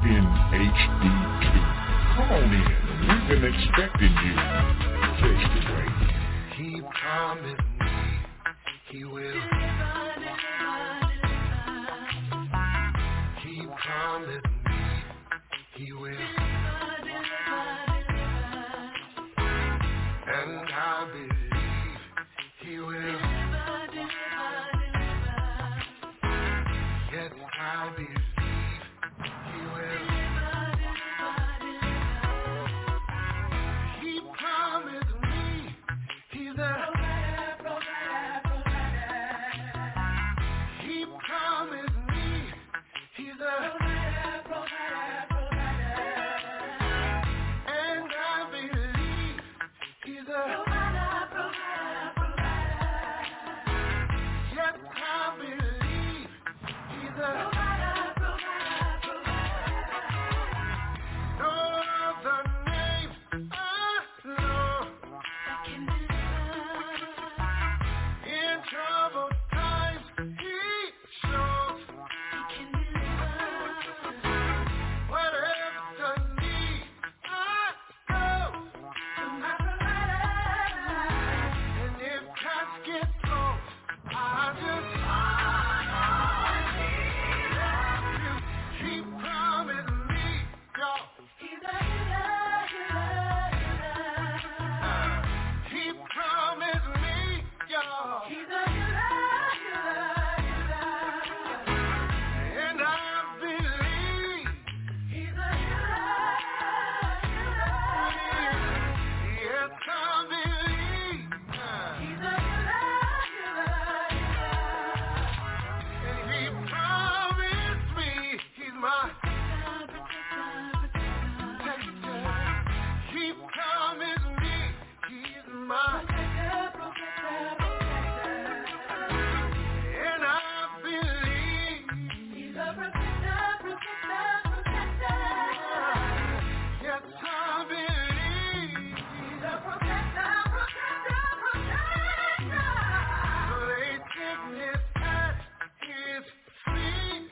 in HD2. Come on in. We've been expecting you. Take it away. He promised me he will. He promised me he will. And I believe he will. Yes, I believe he will. He promised me he's a He promised me he's a and I believe he's a yes, I believe he's a no other name I know in troubled times he shows whatever need I go and if times get tough I just he promised me y'all he promised me y'all and I believe yes, I believe and he promised me he's my protector. He promised me he's my and I believe yes, I believe lay sickness at his feet.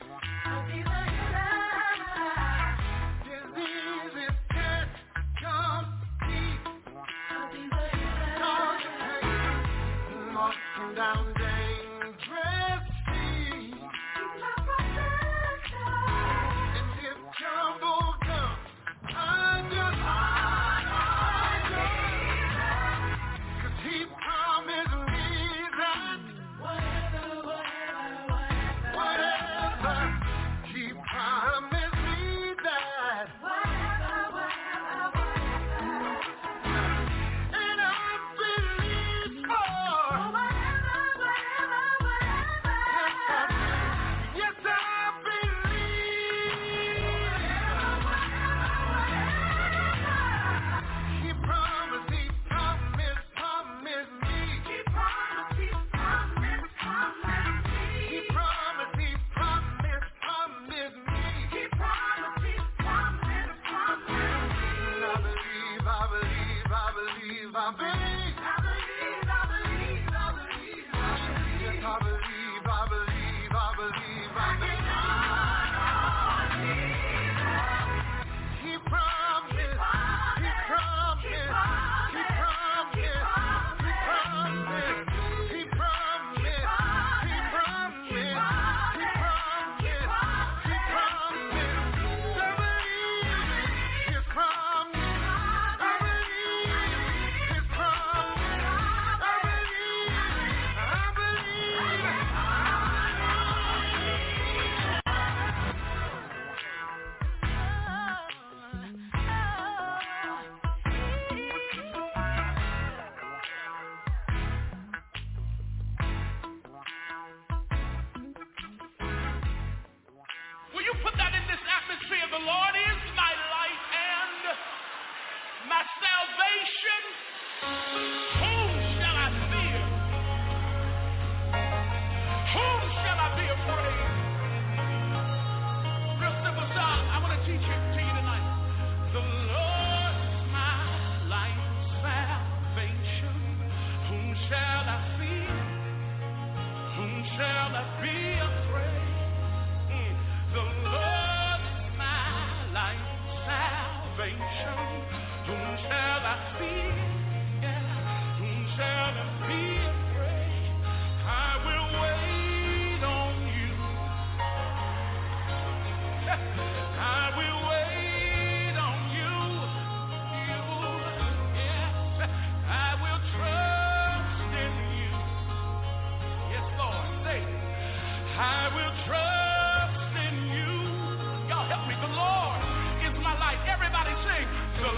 Diseases can't compete. Walking down dangerous streets. And if trouble comes, I just 'cause he promised me that whatever he promised me that and I believe yes, I believe he promised me he promised he promised me I believe yes, I believe he promised shall not be afraid. The Lord is my salvation. Whom shall I fear? Yeah. Whom shall I be afraid? I will wait on you. I will wait on you. Yeah. I will trust in you. Yes, Lord. Say it. I will trust in you. Y'all help me. The Lord is my life. Everybody sing. The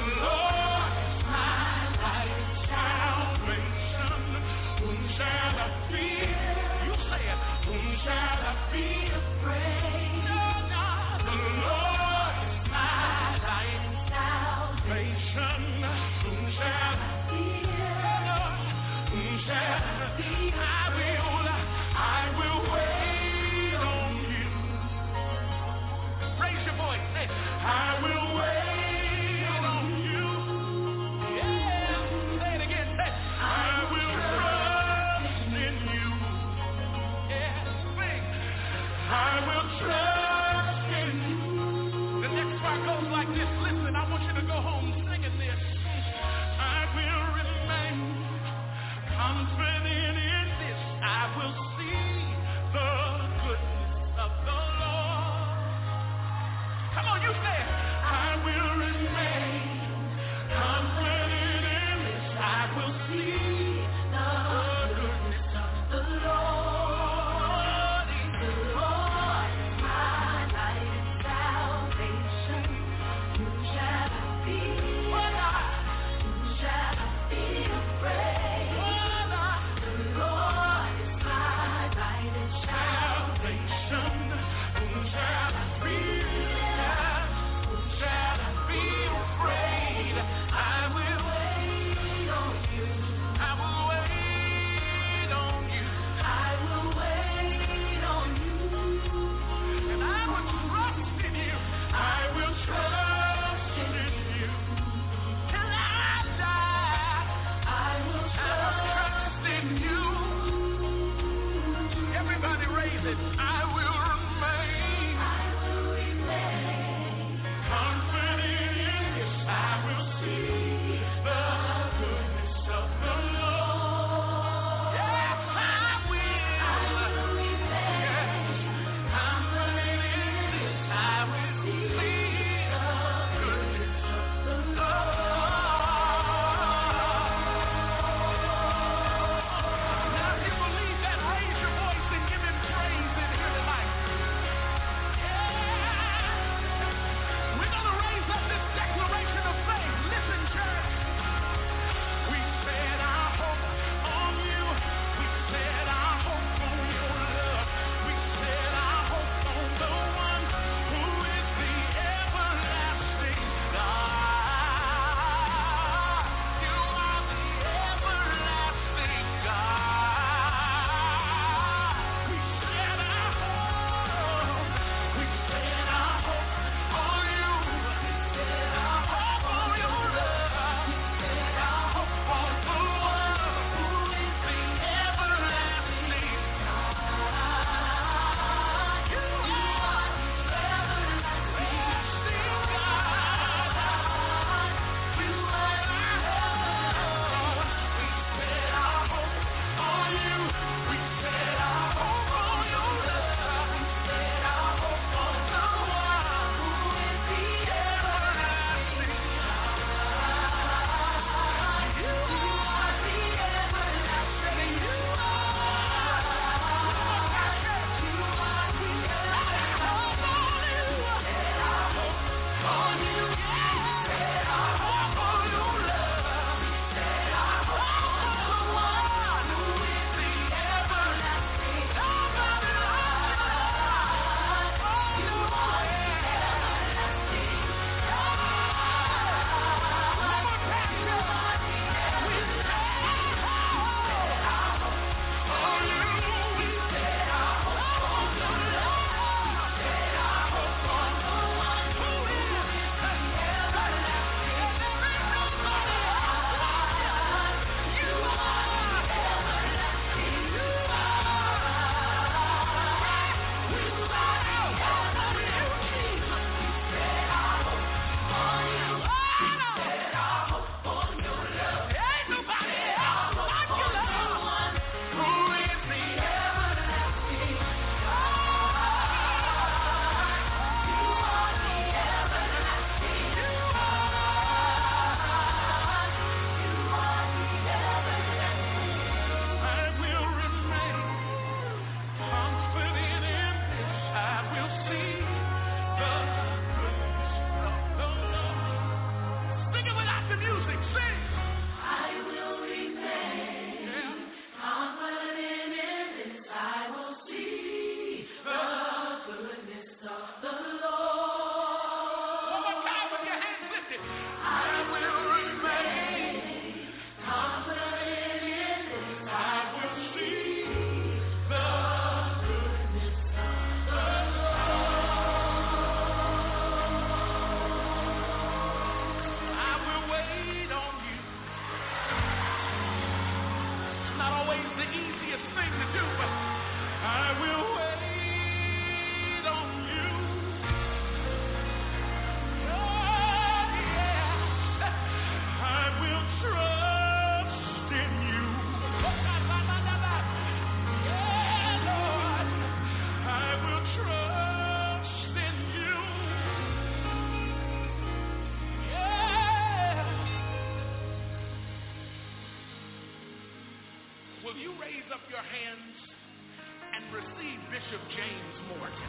will you raise up your hands and receive Bishop James Morgan?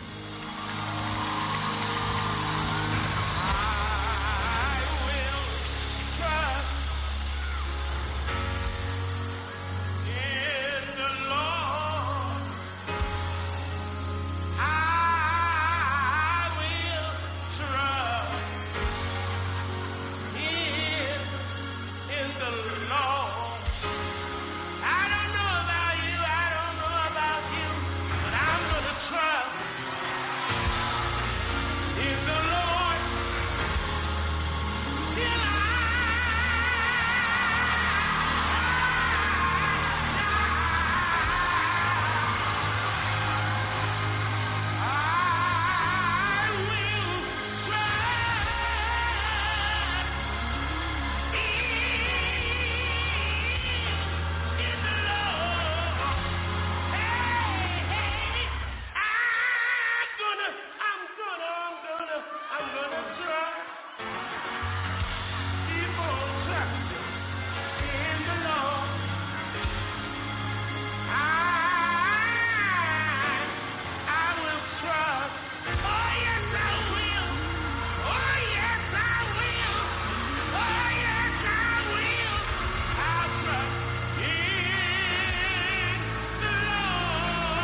I will trust in the Lord. I will trust in the Lord. I don't know about you, but I'm gonna trust in the Lord till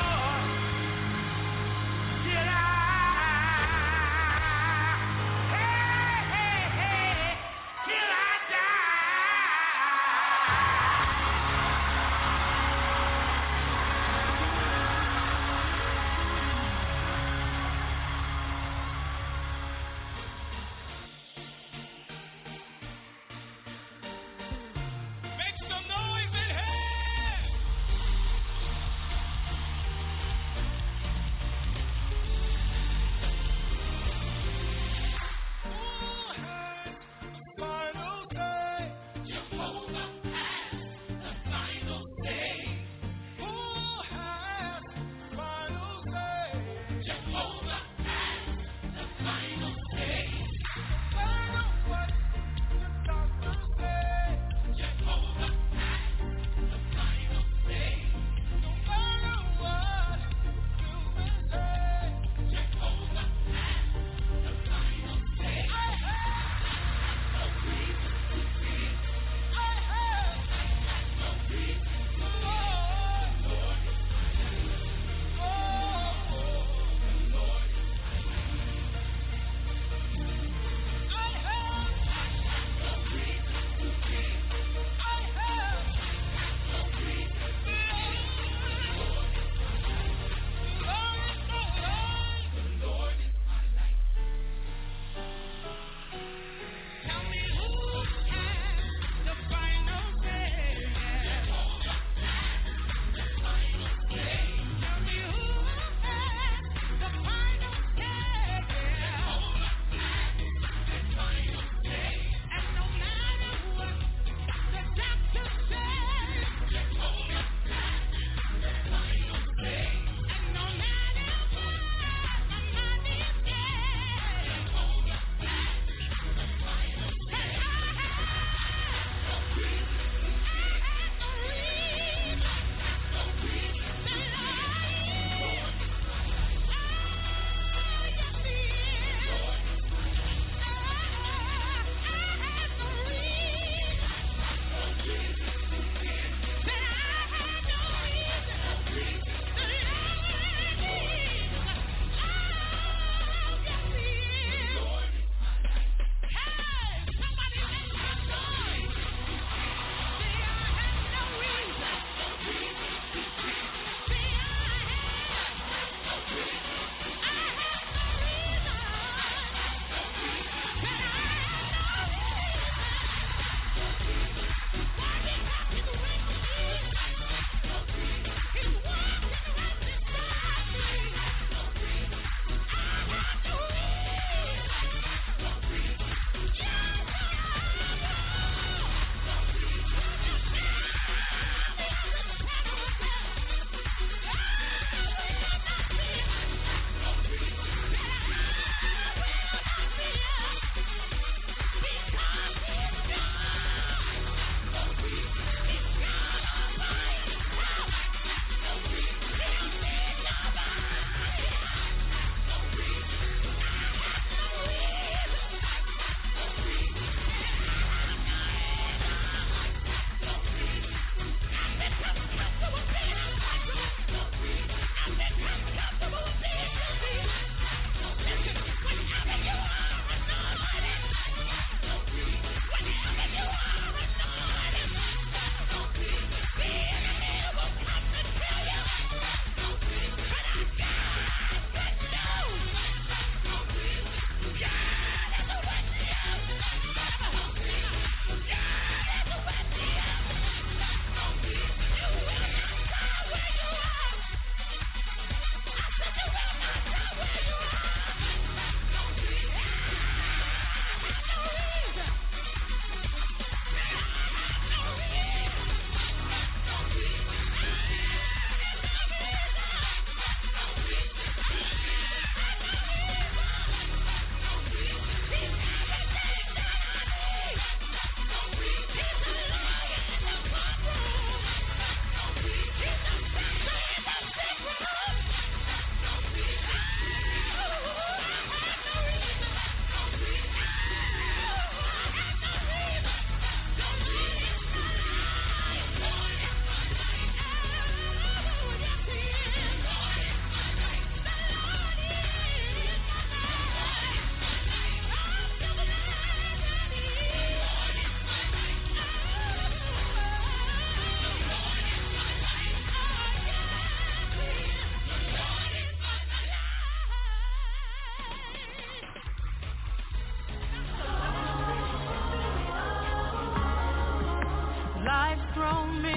I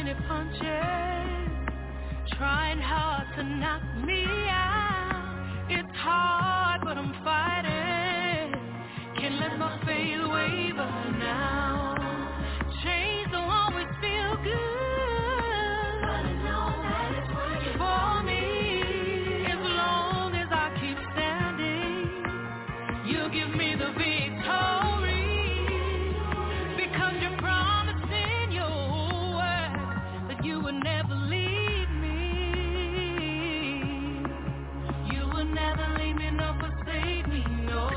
many punches, trying hard to knock me out. It's hard, but I'm fighting. Can't let my faith waver now. Change don't always feel good, but I know that it's working for me. As long as I keep standing, you give me the victory. Because you promised in your word that you would never leave me. You would never leave me nor forsake me, no.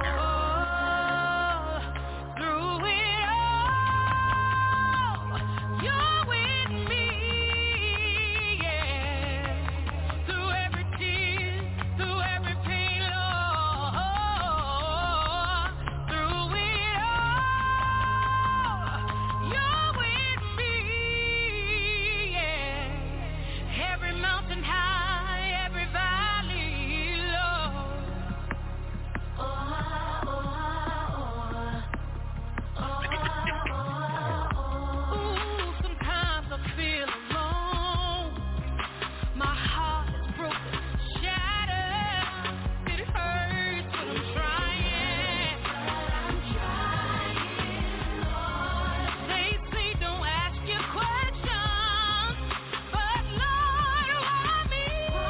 Through it all, you're with me, yeah. Through every tear, through every pain, Lord. Through it all, you're with me, yeah. Every mountain high, every valley low. Ooh, sometimes I feel alone. My heart is broken, shattered. It hurts, but I'm trying. They say don't ask your questions, but Lord, why me?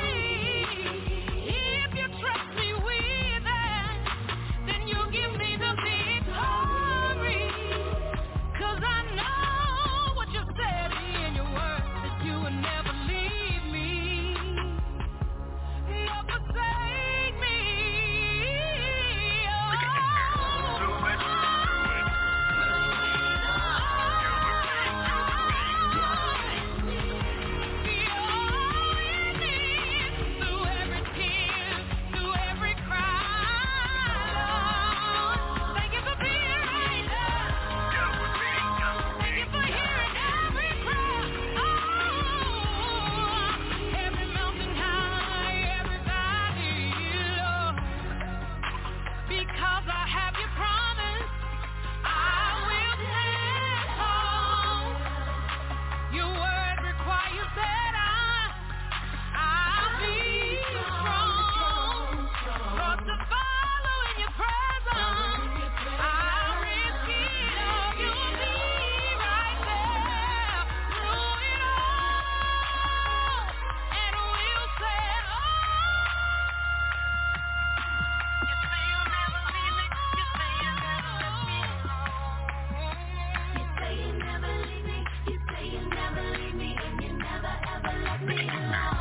If you trust me with it, then you give me the victory. 'Cause I know what you said in your word, that you would never leave me, nor forsake me. Through every tear, through every cry, thank you for being right there. Thank you for hearing every prayer. Every mountain high, every valley low. Because I have your promise, I will stand tall. Your word requires that I'll be strong. Lord, to follow in your presence, I'll risk it all. You'll be right there through it all, and we'll say, you say you'll never leave me. You say you'll never let me alone. You say you'll never leave me. You say you'll never leave me, and you never ever let me alone.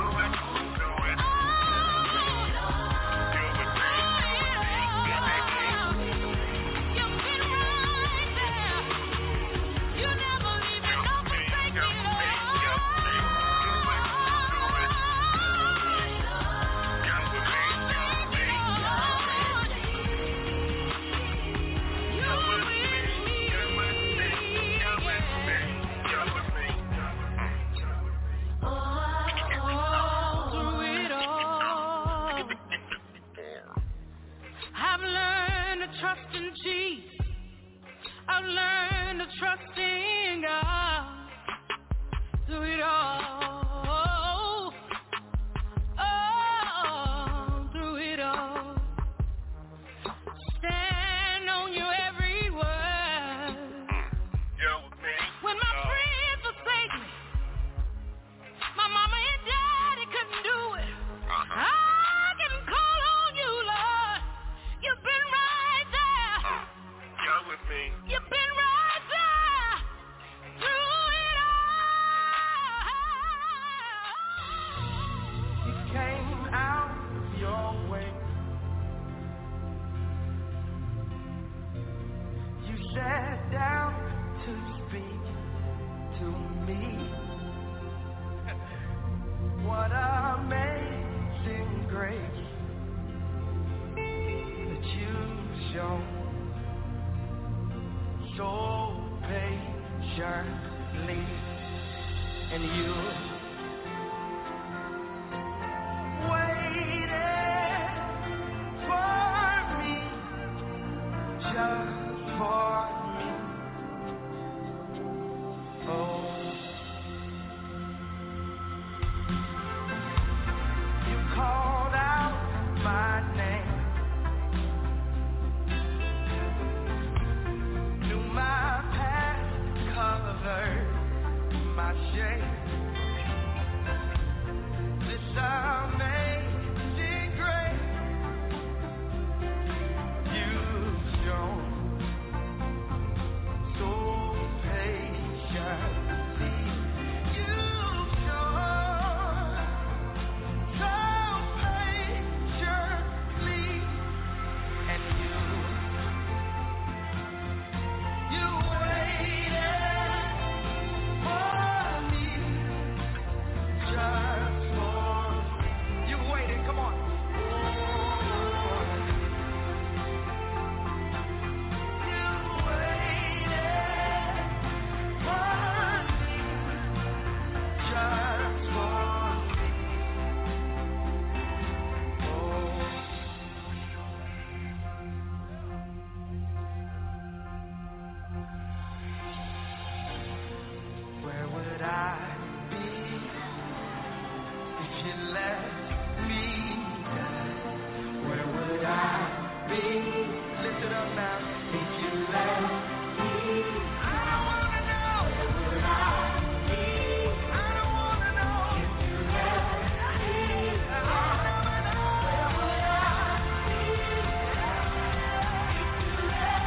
You've been right there. You never leave me, nor forsake me, through it all. I've learned to trust in Jesus. I've learned to trust in God. Through it all. Oh, through it all. Stand on your every word. When my friends forsake me, my mama and daddy couldn't do it. I can call on you, Lord. You've been right there. You've been right there through it all. You came out your way. You sat down to speak to me. What amazing grace that you've shown so patiently, and you waited for me, just for me. Oh, lift it up now. If you let me, I don't wanna know. Where would I be? I don't wanna know. If you let me, I don't wanna know. Where would I be? If you let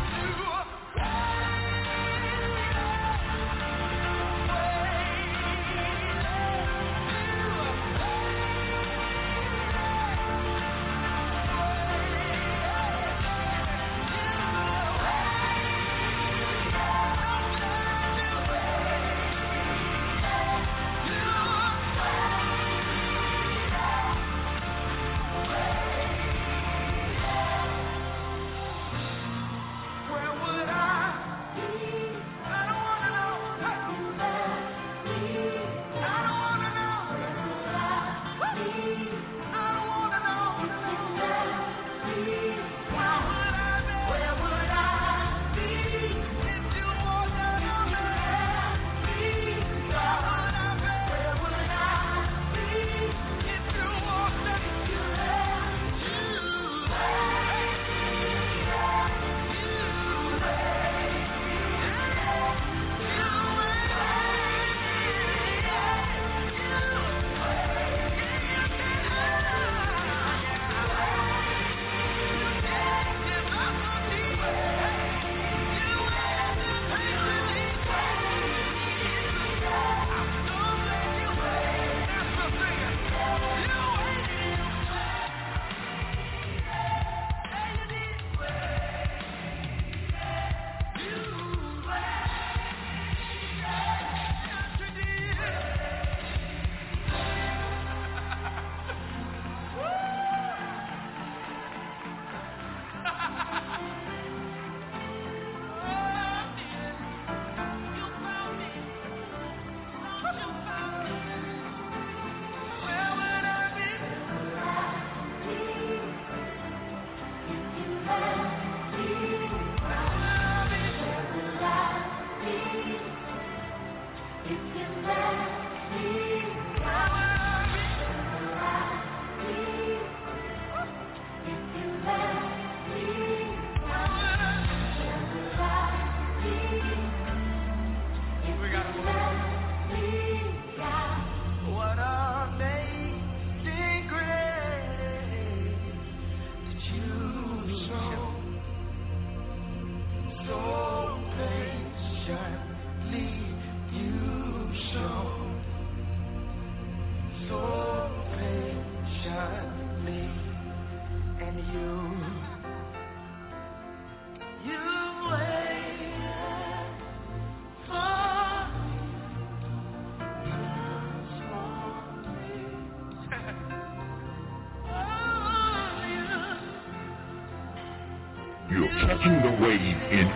You're catching the wave in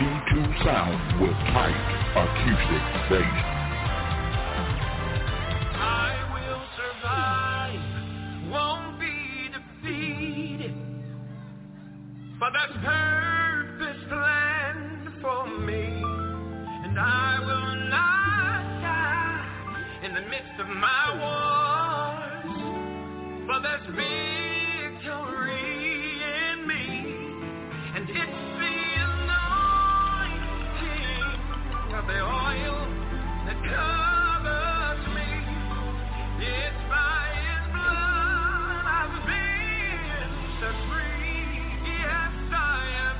HD2 sound with tight acoustic bass. I will survive, won't be defeated, for there's purpose planned for me, and I will not die in the midst of my wars, for there's victory in me, and it's the anointing of the oil that covers me. It's by His blood I've been set free. Yes, I am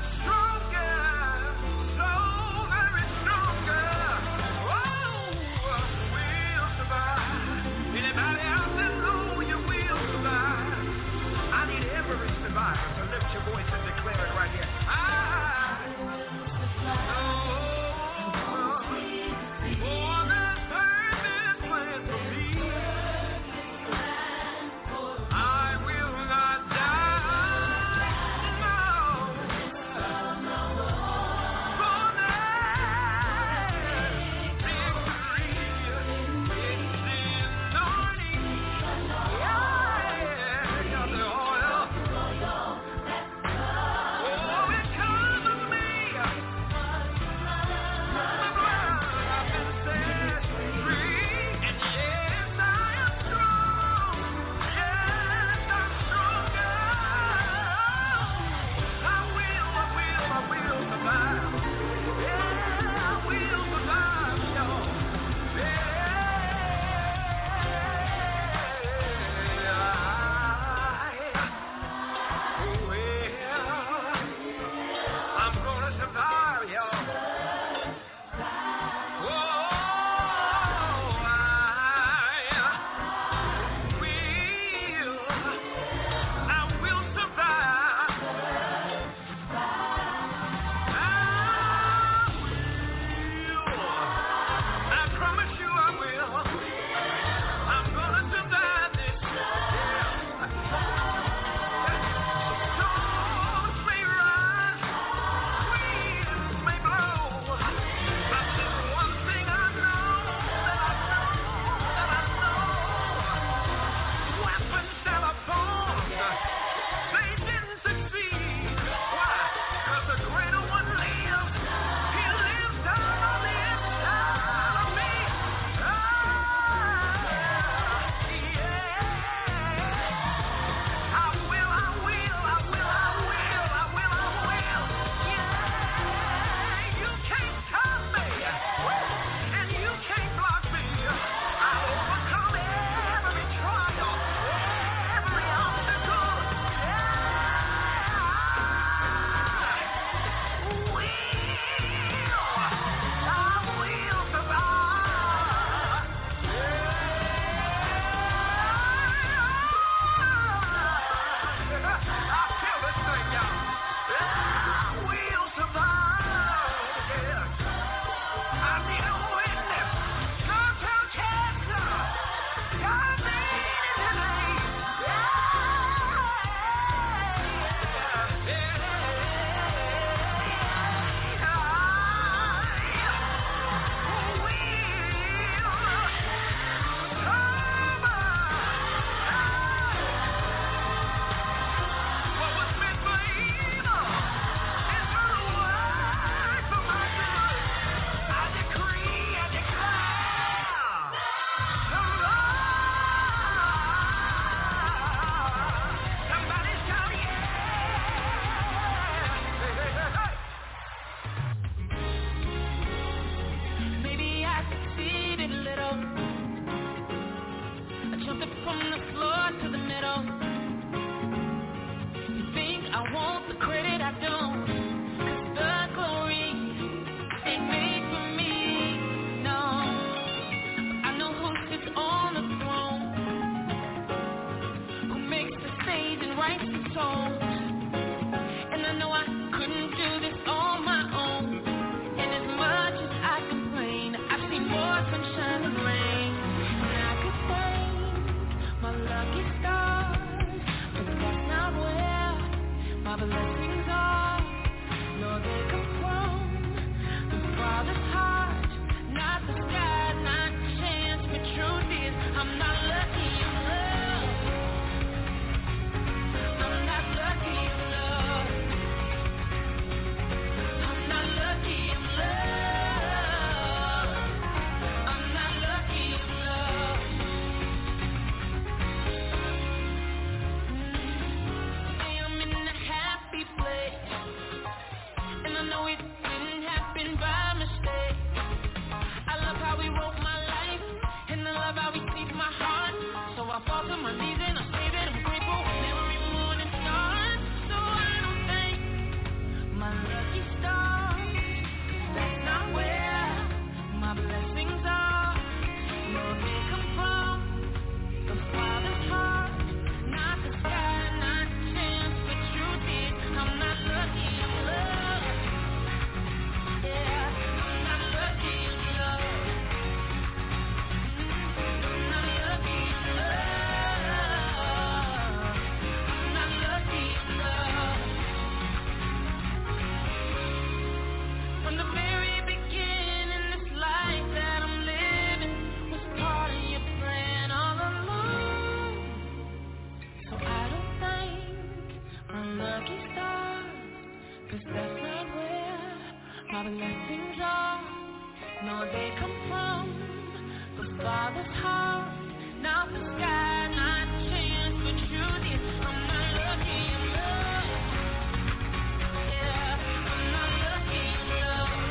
'cause that's not where my blessings are. No, they come from the Father's heart, not the sky, not chance, but truth is I'm not lucky in love. Yeah, I'm not lucky in love.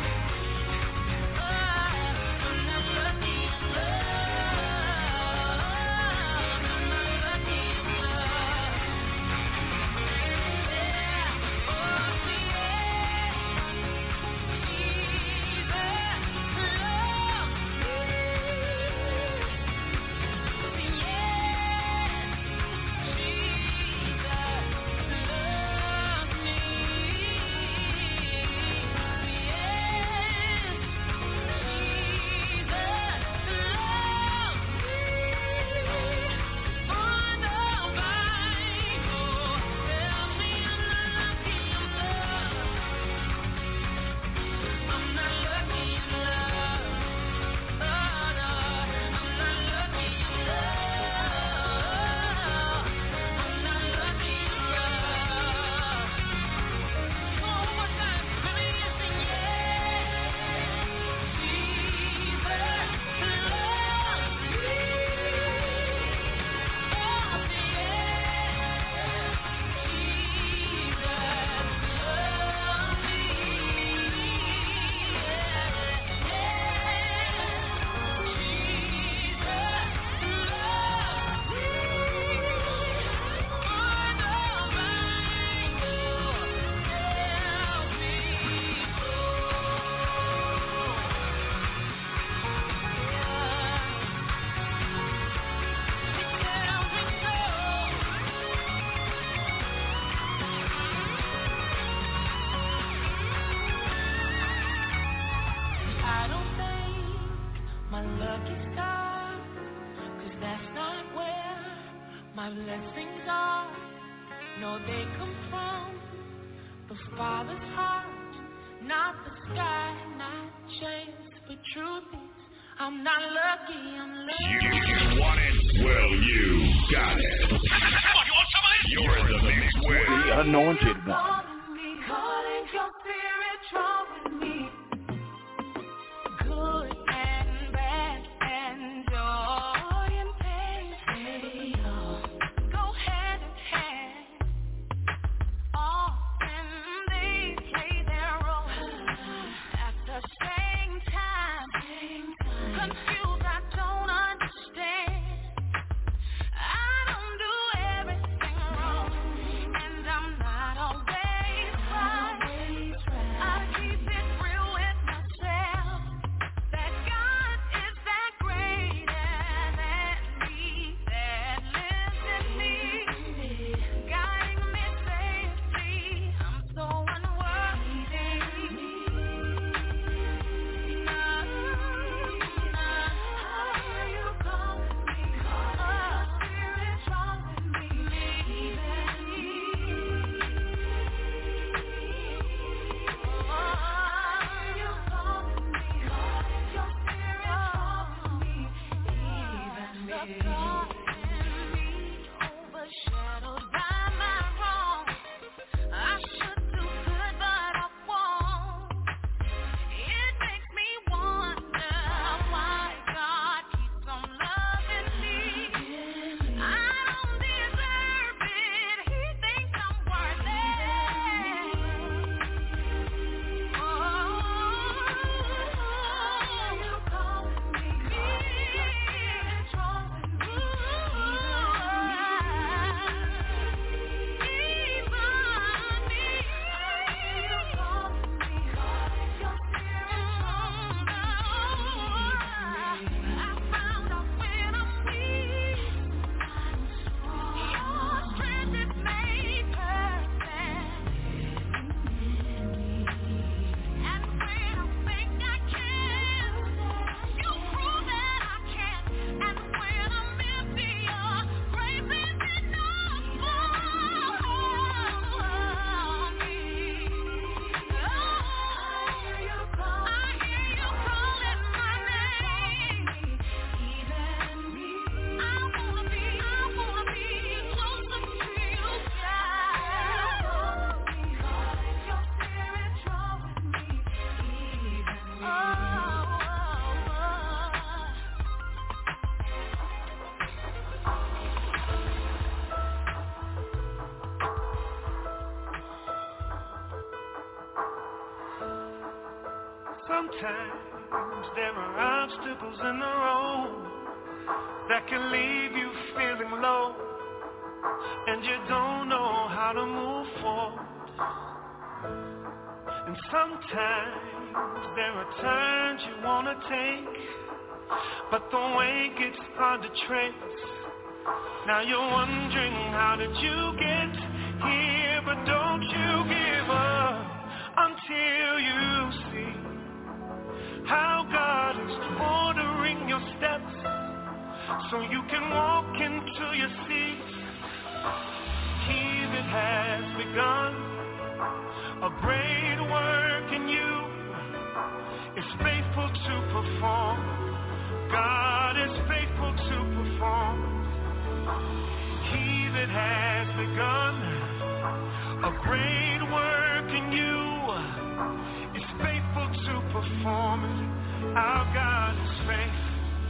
I'm not lucky in love. I'm not lucky in love. Yeah, oh, my blessings are. No, they come from the Father's heart, not the sky, not chance, but truth is, I'm not lucky, I'm lucky. You want it? Well, you got it. Come on, you want some of this? You're in the mix with the Anointed One. Calling your spirit strong with me. Good and bad and joy and pain. They all go hand in hand. Often they play their role at the same time. Confused, I don't understand. I don't do everything wrong, and I'm not always Sometimes there are obstacles in the road that can leave you feeling low, and you don't know how to move forward. And sometimes there are turns you want to take, but the way gets hard to trace. Now you're wondering, how did you get here? But don't you give up until you see how God is ordering your steps, so you can walk into your seat. He that has begun a great work in you is faithful to perform. God is faithful to perform. He that has begun a great work in you is faithful to perform it. Our God is faithful.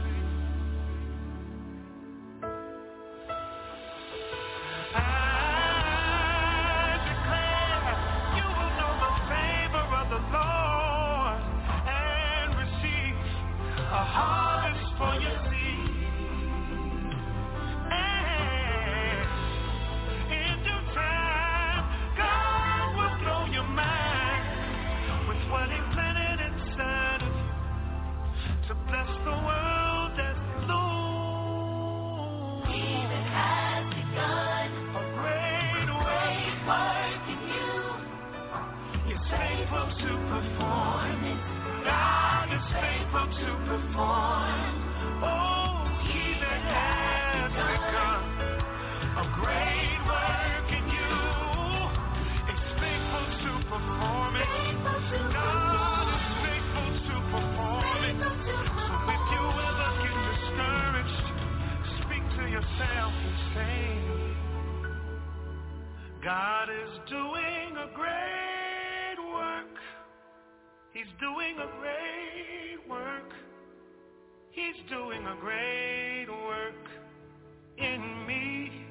God is doing a great work. He's doing a great work. He's doing a great work in me.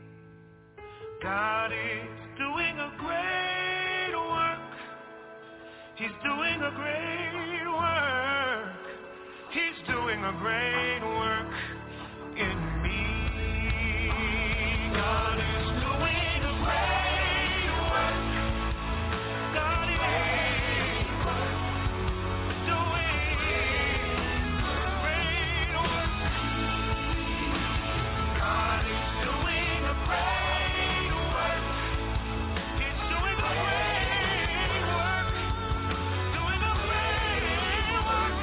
God is doing a great work. He's doing a great work. He's doing a great work in me. God is doing a great work. God is doing great work. God is doing a great work. He's doing a great work. Doing a great work.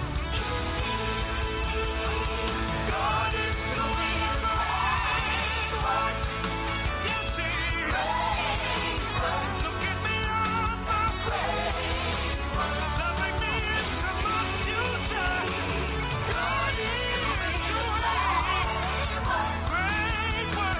God is doing a great work. Yes, He is. Look at me on my great work. Loving me into my future. God is doing great work.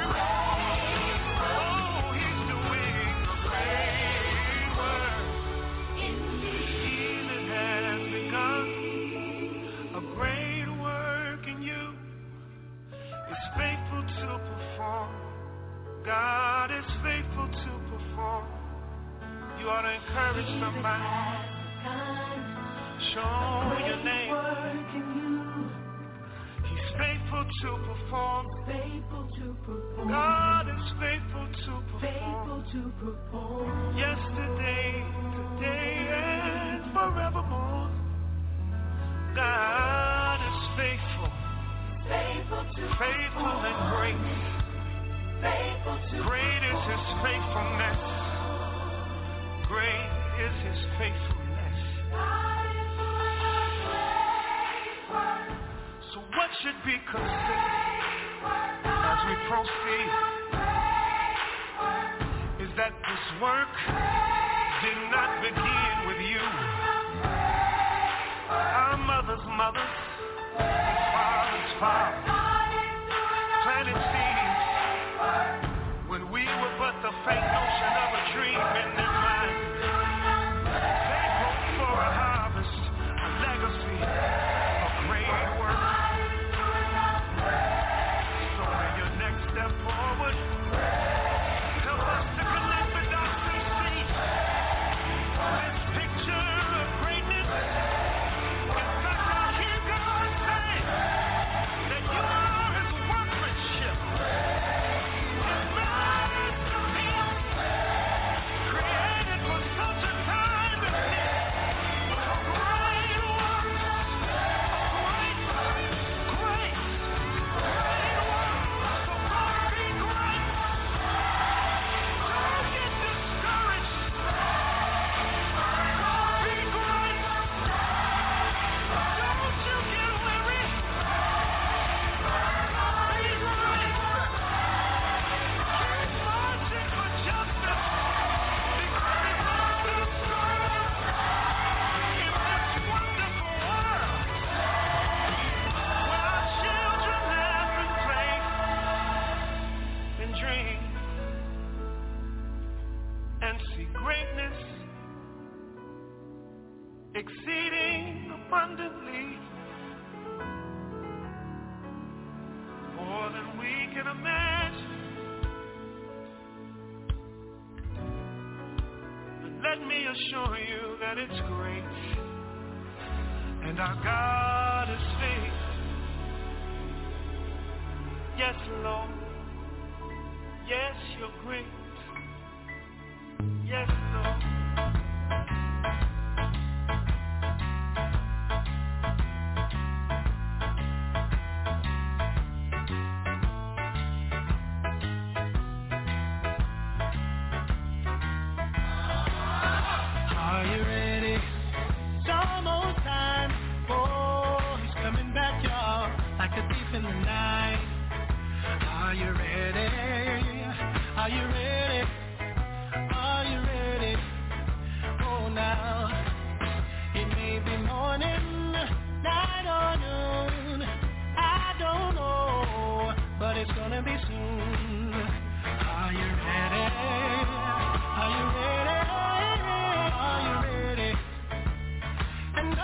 Oh, He's doing great work. He that has begun a great work in you is faithful to perform. God is faithful to perform. You ought to encourage somebody. Show your neighbor He's faithful to perform. God is faithful to perform. Yesterday, today, and forevermore. God is faithful. Faithful and great. Great is His faithfulness. Great is His faithfulness. So what should be considered as we proceed is that this work did not begin with you. Our mother's mother, and father's father planted seeds when we were but the faint notion of a dream in their mind. They hoped for a harvest, a legacy, a great work. So in your next step forward, help us to connect the dots and see this picture of greatness. exceeding abundantly, more than we can imagine. But let me assure you that it's great, and our God is faithful. Yes, Lord. Yes, you're great. Yes, Lord. Are you ready? It's almost time. Oh, he's coming back, y'all, like a thief in the night. Are you ready? Are you ready? Are you ready? Oh, now, it may be morning, night or noon, I don't know, but it's gonna be soon. Are you ready? Are you ready? Are you ready? And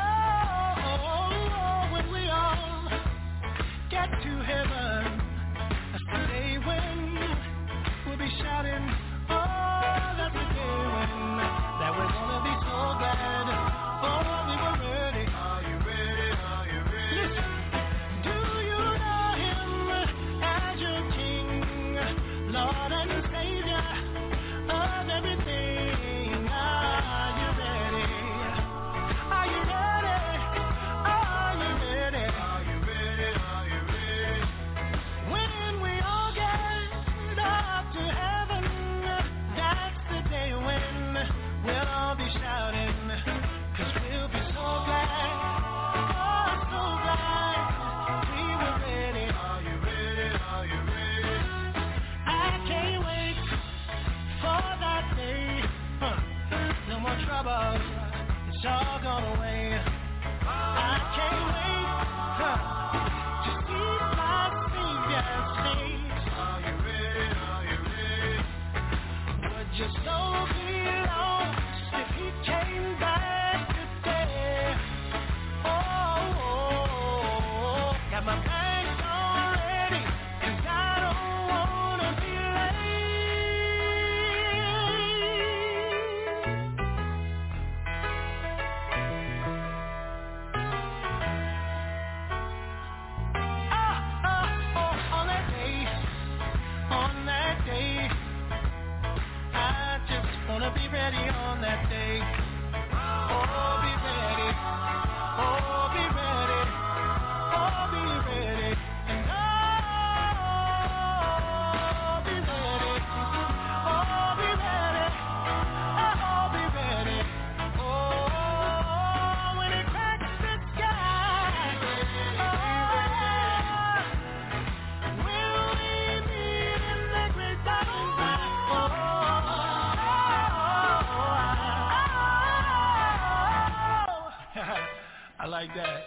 oh, when we all get to heaven, day when we'll be shouting, oh, that's the day when that we're gonna be so glad, oh, we were ready. Are you ready? Are you ready? Listen, do you know him as your King, Lord and Savior of everything? Are you ready? Are you ready? Are you ready? Are you ready? Are you ready? When we all get up to heaven, that's the day when we'll all be shouting, 'cause we'll be so glad, oh, so glad we were ready. Are you ready? Are you ready? I can't wait for that day. No more trouble, it's all gone away. I can't wait to see my Savior's face. Are you ready? Are you ready? Would your soul be lost if he came back today? Oh, got my bags all ready, 'cause I don't wanna be on that day, I just wanna be ready on that day. Oh, be ready, oh, be ready, oh, be ready, and oh, be ready, oh, be ready, oh, be ready, oh, when it cracks the sky, will we meet in the great darkness? I like that.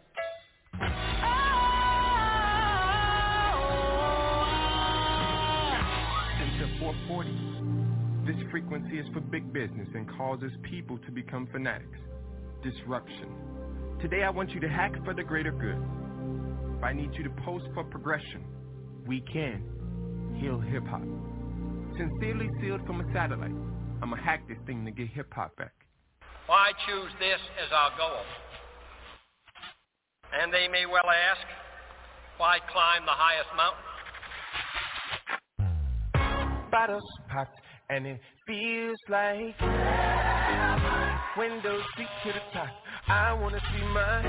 Center 440. This frequency is for big business and causes people to become fanatics. Disruption. Today I want you to hack for the greater good. I need you to post for progression. We can heal hip-hop. Sincerely sealed from a satellite. I'ma hack this thing to get hip-hop back. Why choose this as our goal? And they may well ask, why climb the highest mountain? Bottles popped and it feels like windows seat to the top. I wanna see my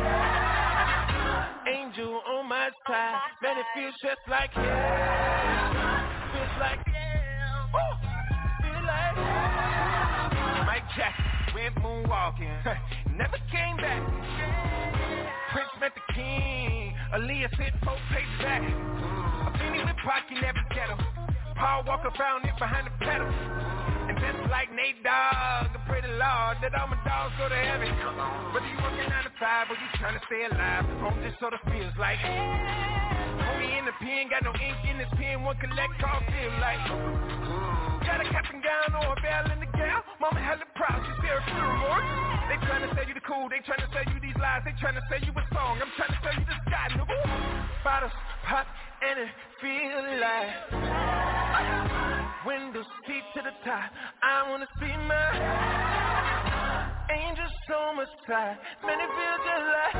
angel on my side. Man, it feels just like feels like feel like Mike Jackson went moonwalking, never came back. Prince met the king, Aaliyah sent 4 pages back. A penny in the pocket, never get him. Paul Walker found it behind the pedal. And just like Nate Dogg, I pray the Lord that all my dogs go to heaven. Whether you working 9 to 5 or you trying to stay alive, home just sort of feels like homie in the pen, got no ink in his pen, one collect call feel like got a cap and gown or a bell in the gown. Mama hella proud, she said her funeral. They trying to sell you the cool, they trying to sell you these lies, they trying to sell you a song. I'm trying to sell you the sky, nigga. Bottles pop and it feel like windows seat to the top. I wanna see my angels so much time. Man, it feels just like,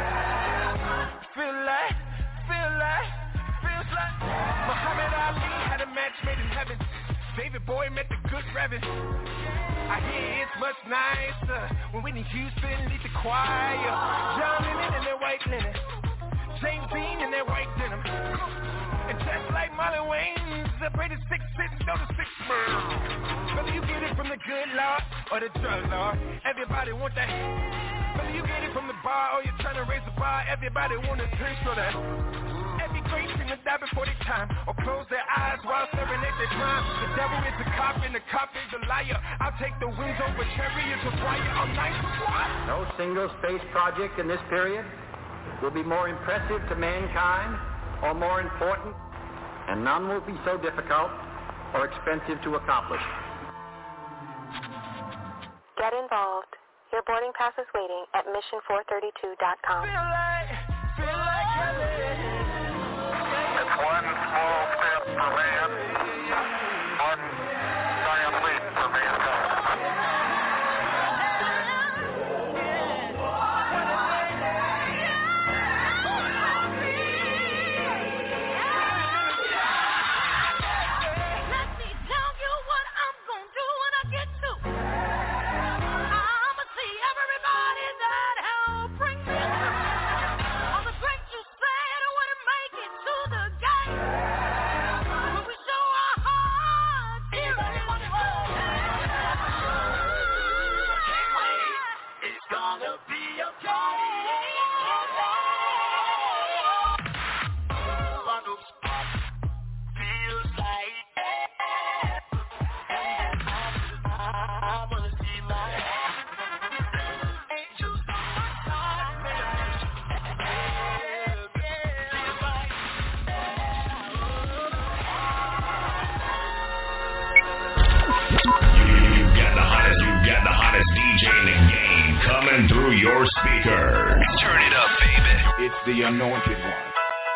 feels like Muhammad Ali had a match made in heaven. David Bowie met the good Reverend. I hear it's much nicer when Whitney Houston lead the choir. John Lennon in their white linen, James Dean in their white denim. And just like Marlon Wayne's, the Brady six sitting on the six bird. Whether you get it from the good Lord or the drug Lord, everybody want that. Whether you get it from the bar or you're trying to raise the bar, everybody want a taste of that. Every great thing to die before their time, or close their eyes while staring at their crime. The devil is a cop and the cop is a liar. I'll take the wings over chariots of fire. I'm nice. No single space project in this period will be more impressive to mankind or more important, and none will be so difficult or expensive to accomplish. Get involved. Your boarding pass is waiting at mission432.com. Feel like it's one small step for man, one giant leap for mankind. Through your speakers. Turn it up, baby. It's the Anointed One.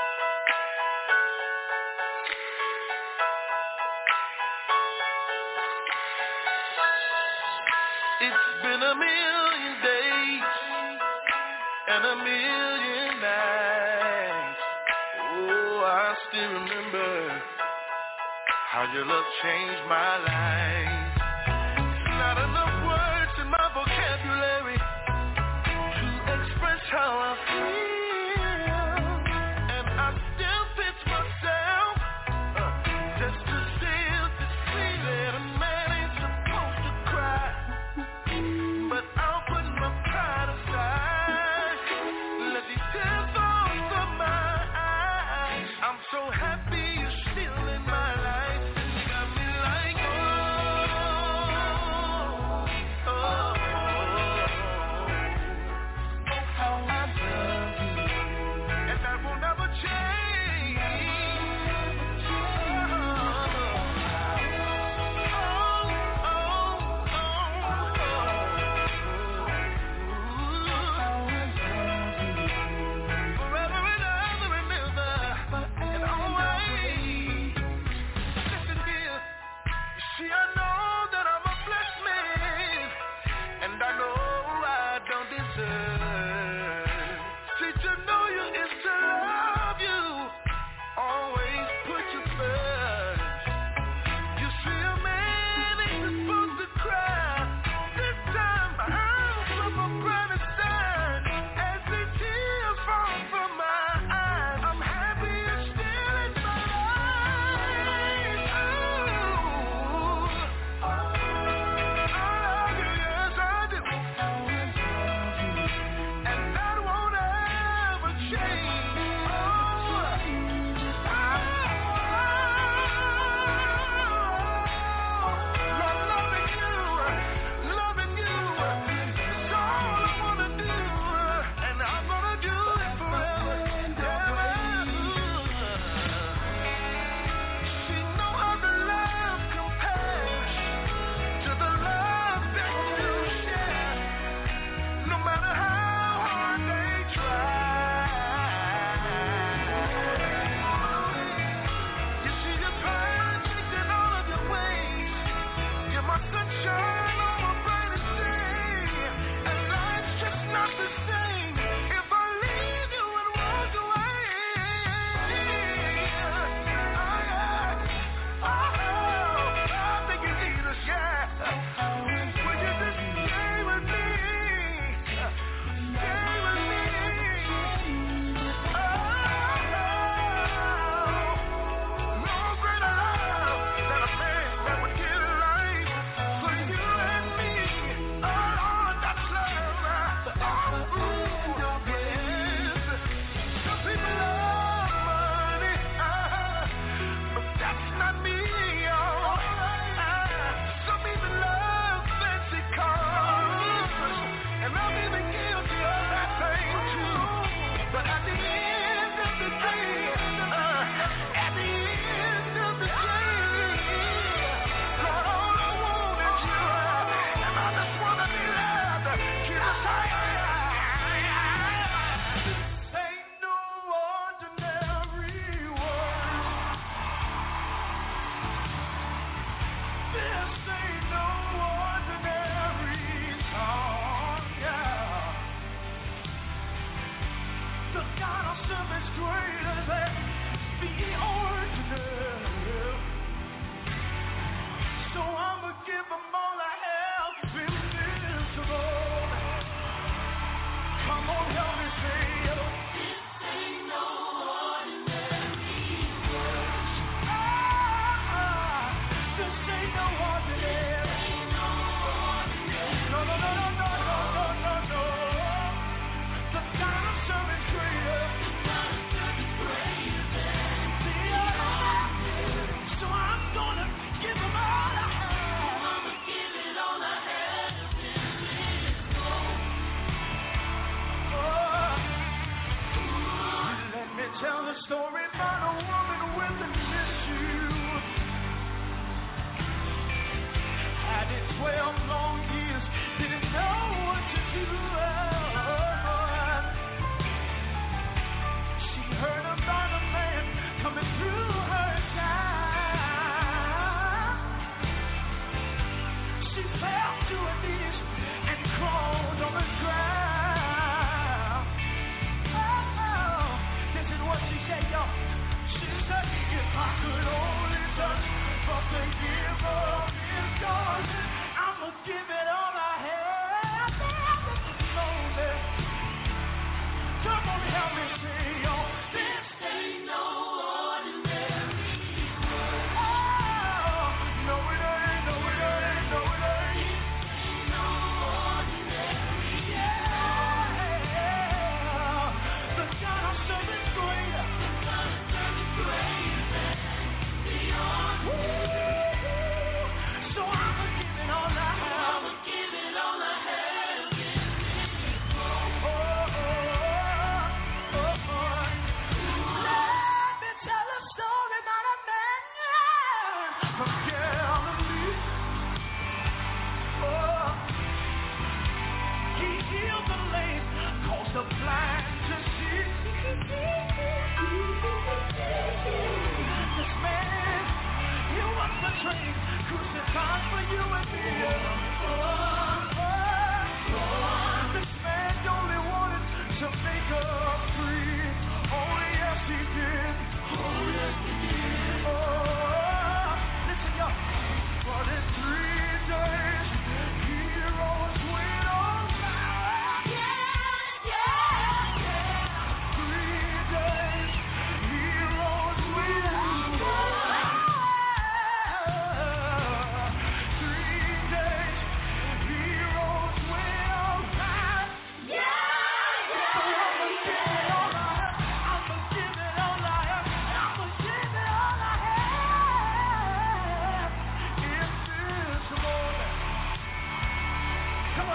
It's been a million days and a million nights. Oh, I still remember how your love changed my life. Not enough words in my vocabulary how I feel, and I still pinch myself just to still to see that a man ain't supposed to cry. But I'll put my pride aside, let these tears fall from my eyes. I'm so happy you're still in my life. You got me like, oh.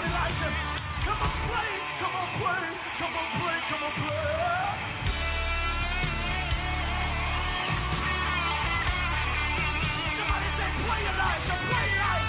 Somebody like him. Come on, play. Come on, play. Come on, play. Come on, play. Somebody say, play your life. Play your life.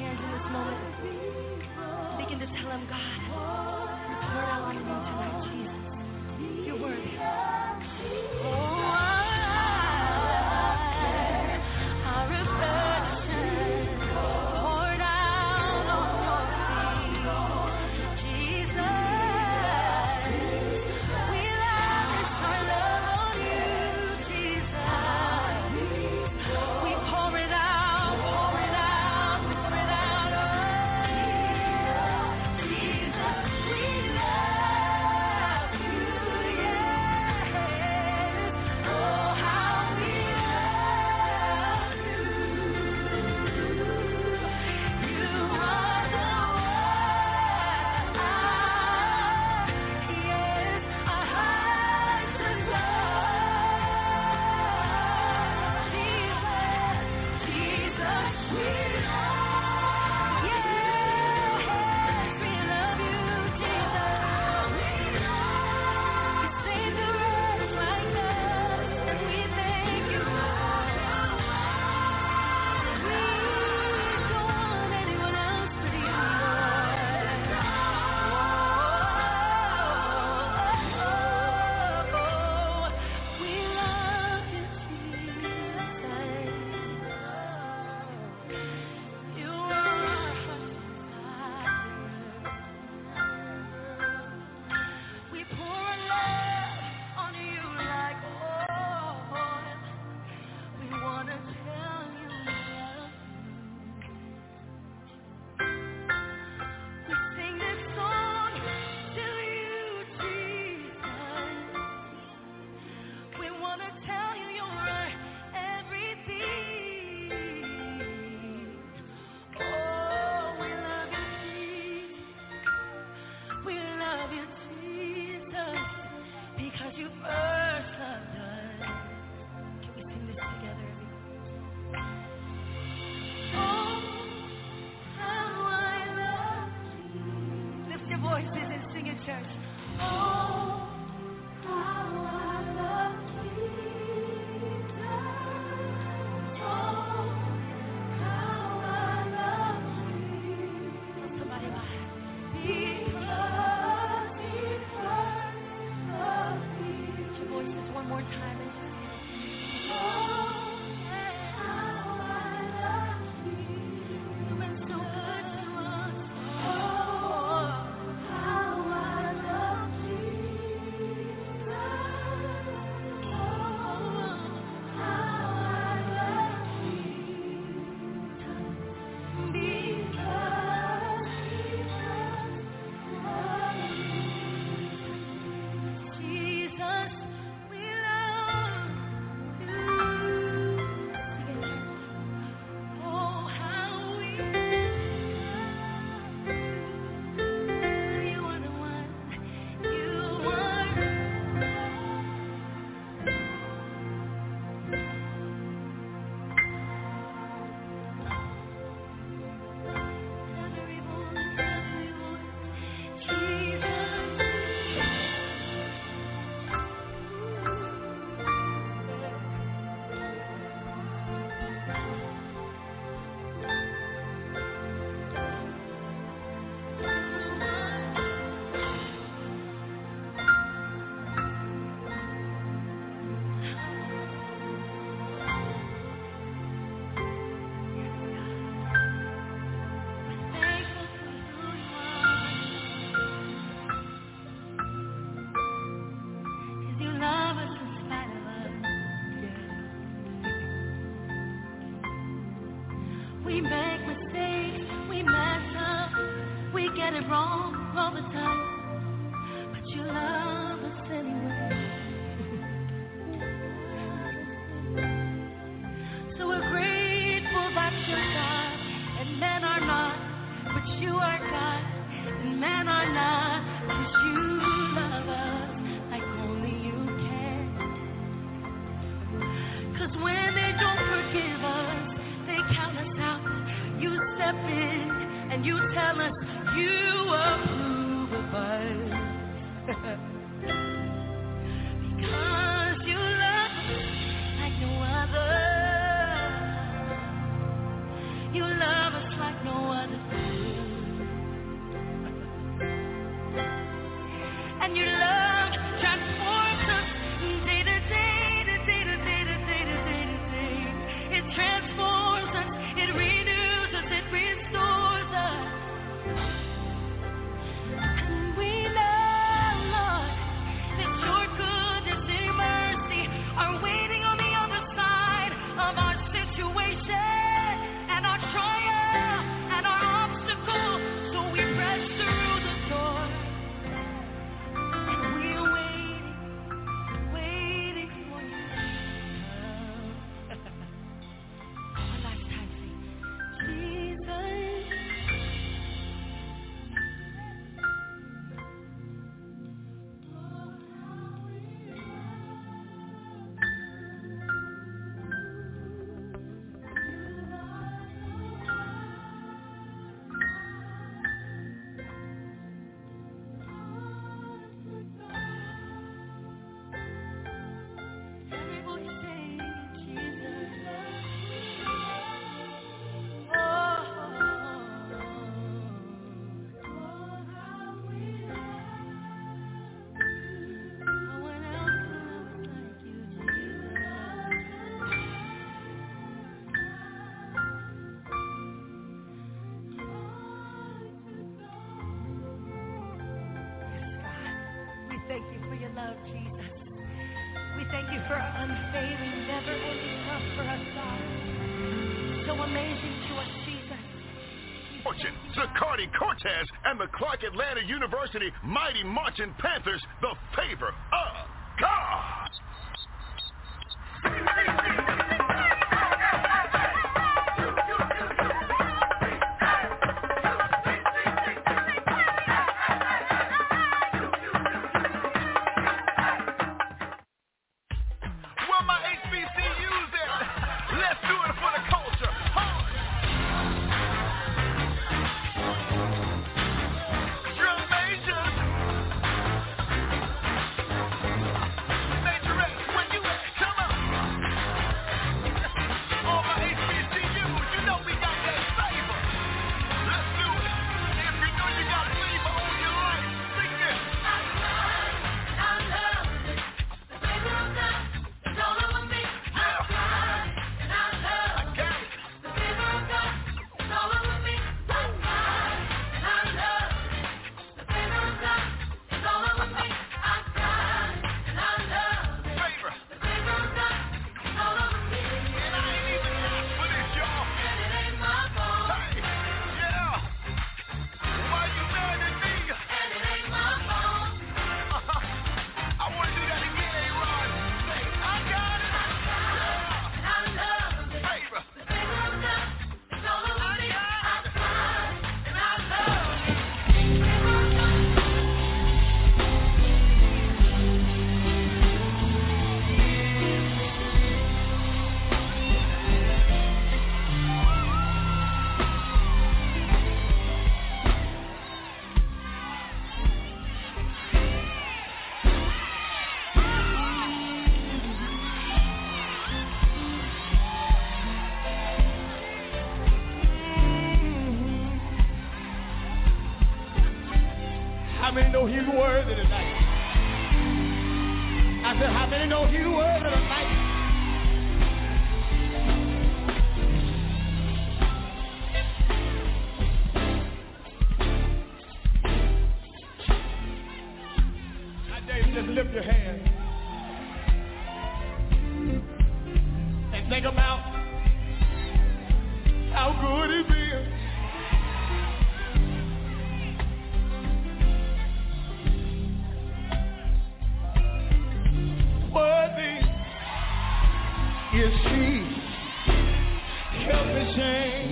hands in this moment. Begin to tell him, God, we pour out on you tonight, Jesus. You're worthy. Our affection poured out on your feet, Jesus. We lavish our love on you, Jesus. We pour it out, pour it out, pour it out on you, Jesus. We love you, yes. Oh, how we love you. You are the one, yes, our hearts adore. Jesus, Jesus, we love, yes, we love you, Jesus. We love, you saved a wretch like us, and we thank you. We don't want anyone else but you, Lord. We love you, Jesus. You are our desire. We pour our love on you like oil. We want to tell you we love you. We sing this song to you, Jesus. We want to tell you you're our everything. Oh, we love you, Jesus. We love you, Jesus, because you first loved us. Can we sing this together, everybody? Oh, how I love you. Lift your voices and sing it, church. Oh, how I love Jesus. Oh, how I love Jesus. Tell somebody why. Because he first loved me. Lift your voices one more time and just sing it. Oh, how I love Jesus. You've been so good to us. Oh, how I love Jesus. Oh, how I love Jesus. Because Jesus, we love you. Oh, how we love you. You are the one. You are the everyone, thankful for who you are. 'Cause you love us in spite of us. We make mistakes, we mess up, we get it wrong all the time, but you love us anyway. So we're grateful that you're God and men are not, but you are God and men are not, 'cause you love us like only you can. 'Cause when they don't forgive us, they count us out. You step in and you tell us you approve of us. Because you love us like no other. You love us like no other. you for unfailing, never-ending love for us, God. So amazing to us, Jesus. Fortune, Zacardi Cortez, and the Clark Atlanta University Mighty Marching Panthers, the favor of God. Where my HBCUs at? Let's do it for the culture. Drum majors. Majorette, where you at? Come on. All my HBCUs, you know we got that flavor. Let's do it. If you know you got flavor on your life, sing this. How many know he's worthy tonight? I said, how many know he's worthy tonight? I dare you just lift your hand and think about how good he's been. Worthy is she. Help me sing.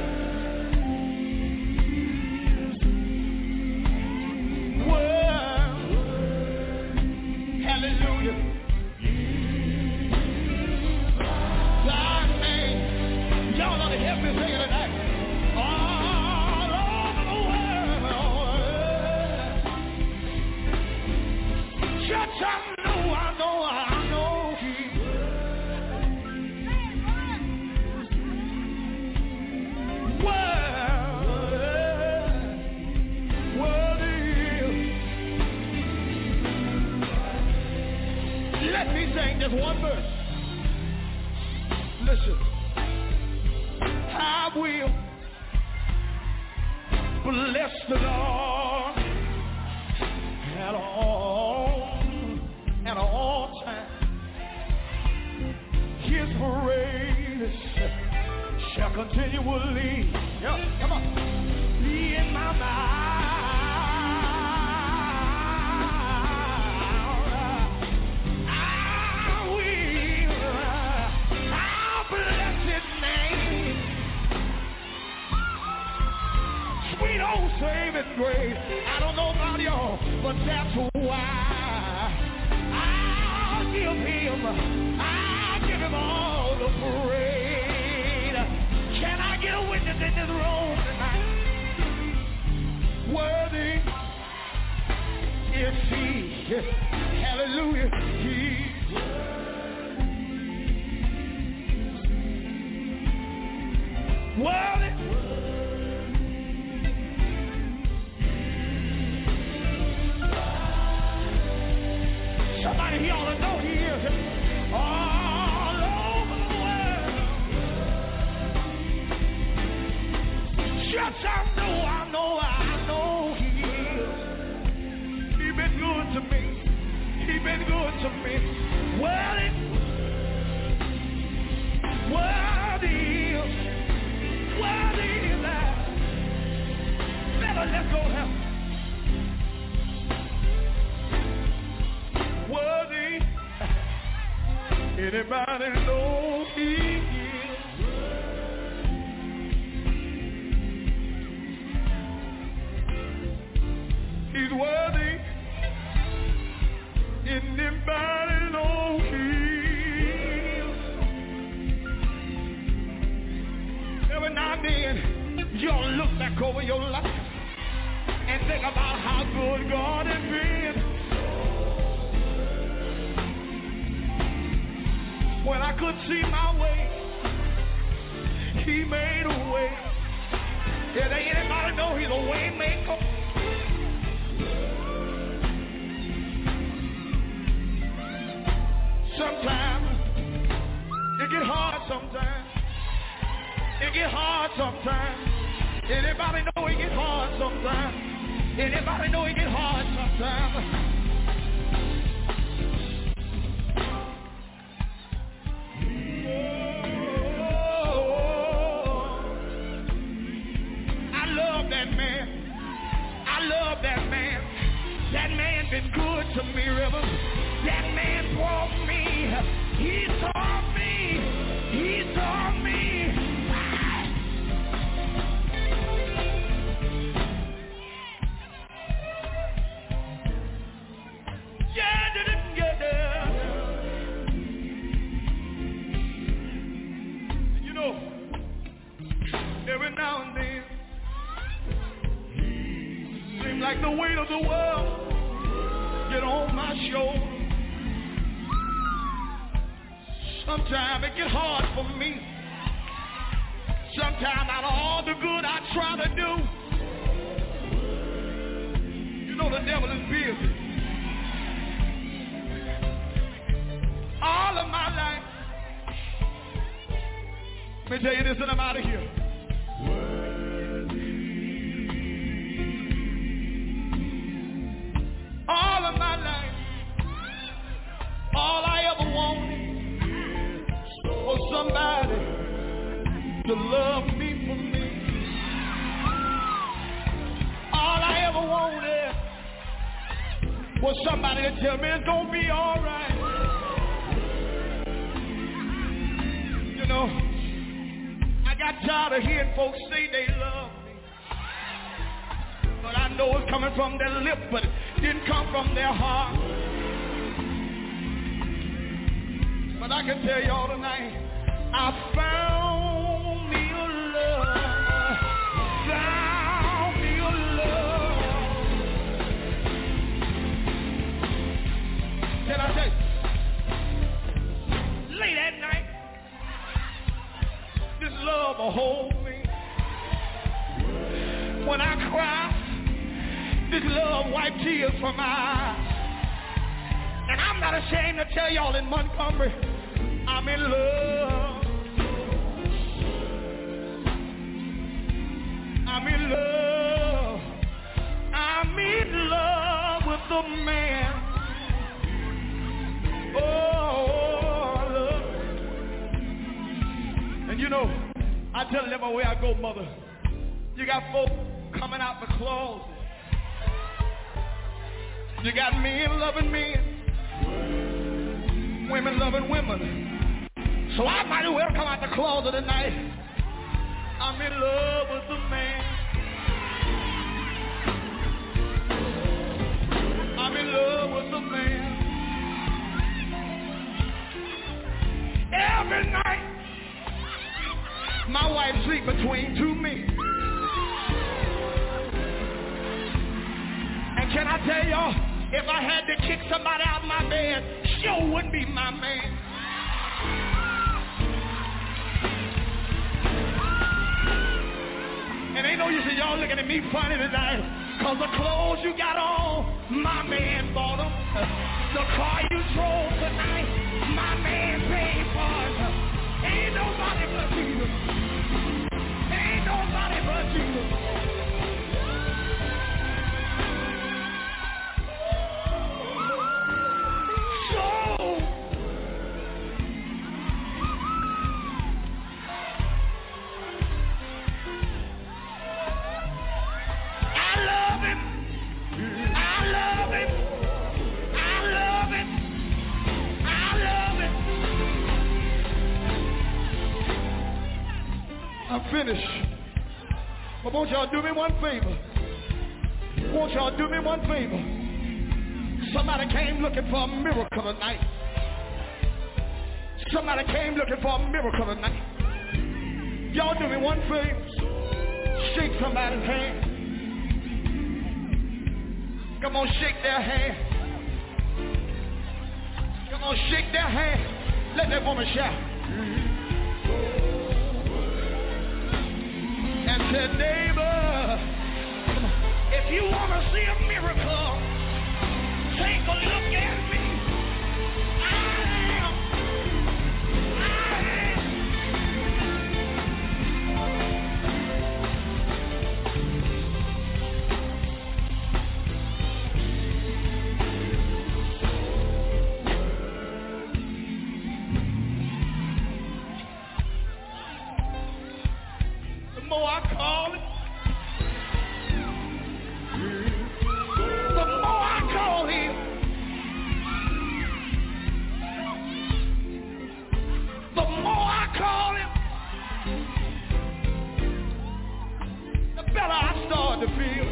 Hallelujah. Thy name. Y'all ought to help me sing it tonight. All over the world. Church, I know he worthy. Let me sing just one verse. Listen. I will bless the Lord at all times. His praise shall continually, come on, be in my mouth. I'll bless his name. Sweet old saving grace. I don't know about y'all, but that's why I'll give him all the praise. Can I get a witness in this room tonight? Worthy is he. Hallelujah. He's worthy. Anybody know he is? He's worthy. Anybody know he is? Every now and then, you'll look back over your life and think about how good God has been. When I couldn't see my way, he made a way. Yeah, anybody know he's a way maker? Sometimes it get hard sometimes. It get hard sometimes. Anybody know it get hard sometimes? Anybody know it get hard sometimes? That man been good to me, Rivers. That man brought me. He taught me. He taught me. You know, every now and then, seems like the weight of the world get on my shoulder. Sometimes it get hard for me. Sometimes out of all the good I try to do, you know the devil is busy. All of my life. Let me tell you this and I'm out of here. All of my life, all I ever wanted was somebody to love me for me. All I ever wanted was somebody to tell me it's gonna be all right. You know, I got tired of hearing folks say they love me, but I know it's coming from their lips, but didn't come from their heart. But I can tell y'all tonight, I found me a love, found me a love. Can I tell you, late at night, this love will hold me. When I cry, this love wipe tears from my eyes. And I'm not ashamed to tell y'all in Montgomery, I'm in love. I'm in love. I'm in love with the man. Oh, love. And you know, I tell them everywhere I go, mother, you got folk coming out the closet. You got men loving men, women loving women. So I might as well come out the closet tonight. I'm in love with the man. I'm in love with the man. Every night, my wife sleep between two men. And can I tell y'all, if I had to kick somebody out of my bed, sure wouldn't be my man. And ain't no use in y'all looking at me funny tonight, cause the clothes you got on, my man bought them. The car you drove tonight, my man paid for it. Ain't nobody but Jesus. Ain't nobody but Jesus. I love finish. But won't y'all do me one favor? Won't y'all do me one favor? Somebody came looking for a miracle tonight. Somebody came looking for a miracle tonight. Y'all do me one favor. Shake somebody's hand. Come on, shake their hand. Come on, shake their hand. Let that woman shout. And say, neighbor, if you want to see a miracle, take a look at me. I am. The more I call it, the more I call him. The more I call him, the better I start to feel.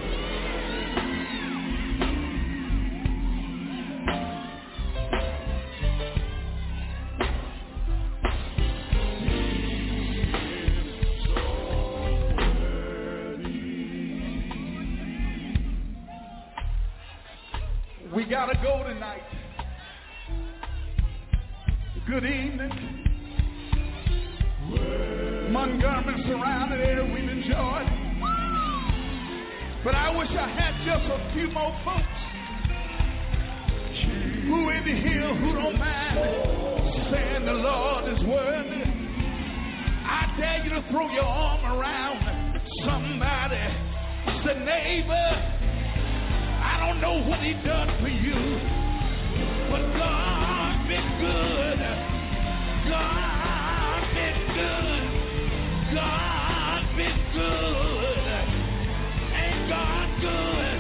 We gotta go tonight. Good evening. Montgomery surrounded area we've enjoyed. But I wish I had just a few more folks who in here who don't mind saying the Lord is worthy. I dare you to throw your arm around somebody. Say, neighbor, I don't know what he done for you, but God been good. God been good. God been good. Ain't God good?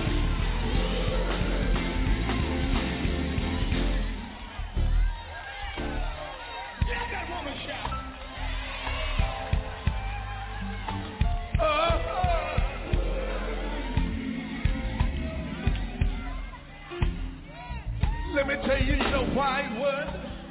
Let that woman shout. Let me tell you, you know why he was?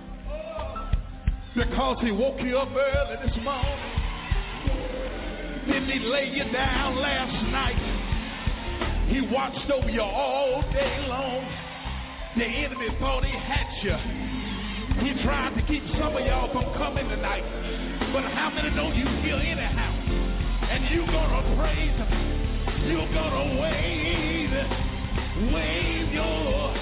Because he woke you up early this morning. Didn't he lay you down last night? He watched over you all day long. The enemy thought he had you. He tried to keep some of y'all from coming tonight. But how many know you here anyhow? And you gonna praise him. You gonna wave your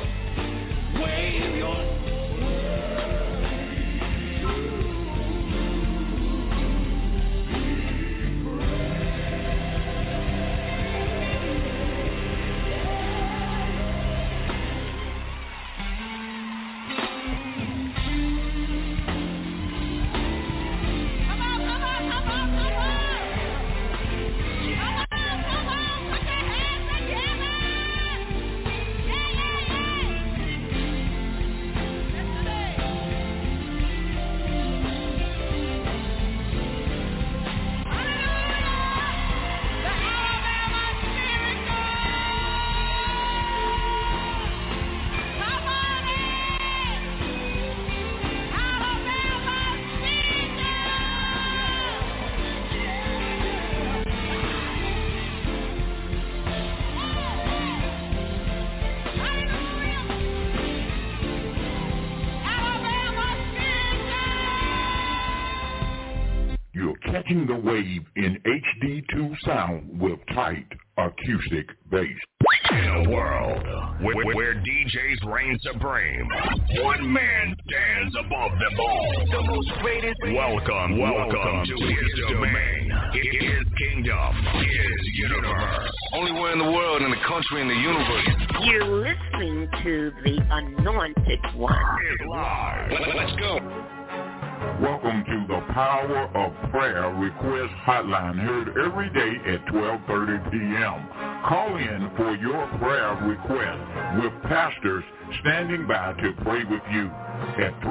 Catching the wave in HD2 sound with tight acoustic bass. In a world where DJs reign supreme, one man stands above them all. The most greatest. Welcome to his domain, his kingdom, his universe. Only one in the world, in the country, in the universe. You're listening to the Anointed One. It's live. Let's go. Welcome to the Power of Prayer Request Hotline, heard every day at 12:30 p.m. Call in for your prayer request with pastors standing by to pray with you. at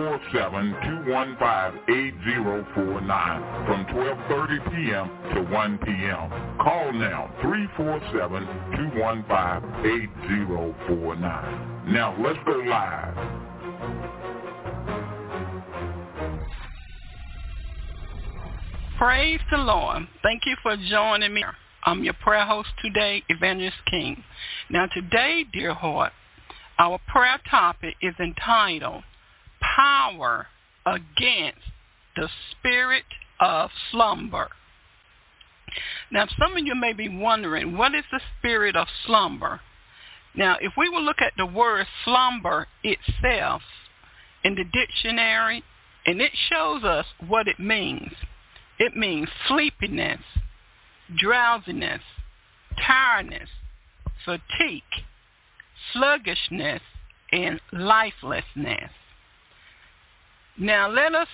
347-215-8049 from 12:30 p.m. to 1 p.m. Call now, 347-215-8049. Now, let's go live. Praise the Lord. Thank you for joining me. I'm your prayer host today, Evangelist King. Now today, dear heart, our prayer topic is entitled, Power Against the Spirit of Slumber. Now some of you may be wondering, what is the spirit of slumber? Now if we will look at the word slumber itself in the dictionary, and it shows us what it means. It means sleepiness, drowsiness, tiredness, fatigue, sluggishness, and lifelessness. Now let us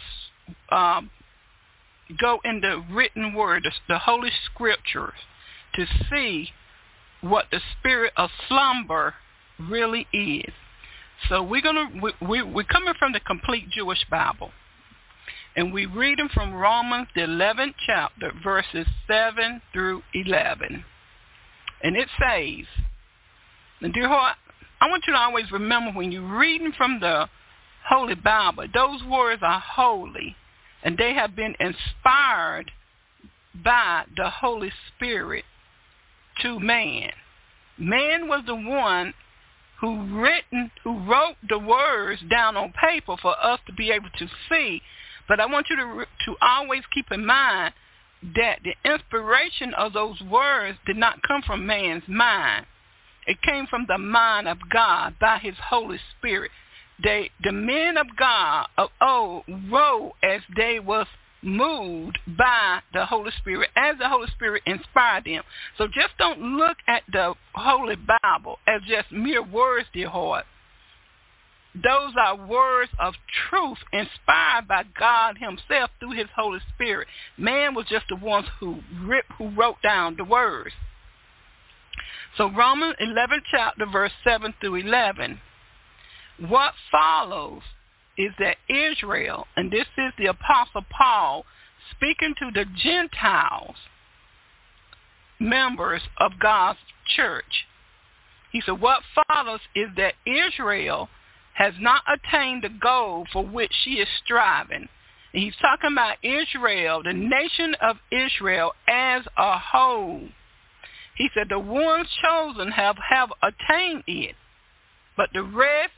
go in the written word, the Holy Scriptures, to see what the spirit of slumber really is. So we're coming from the Complete Jewish Bible. And we read them from Romans, the 11th chapter, verses 7 through 11. And it says, and dear heart, I want you to always remember when you're reading from the Holy Bible, those words are holy, and they have been inspired by the Holy Spirit to man. Man was the one who wrote the words down on paper for us to be able to see. But I want you to always keep in mind that the inspiration of those words did not come from man's mind. It came from the mind of God by his Holy Spirit. The men of God of old wrote as they was moved by the Holy Spirit, as the Holy Spirit inspired them. So just don't look at the Holy Bible as just mere words, dear heart. Those are words of truth inspired by God himself through his Holy Spirit. Man was just the ones who wrote down the words. So Romans 11th chapter, verse 7 through 11. What follows is that Israel, and this is the Apostle Paul speaking to the Gentiles, members of God's church. He said, what follows is that Israel has not attained the goal for which she is striving. And he's talking about Israel, the nation of Israel as a whole. He said the ones chosen have attained it, but the rest,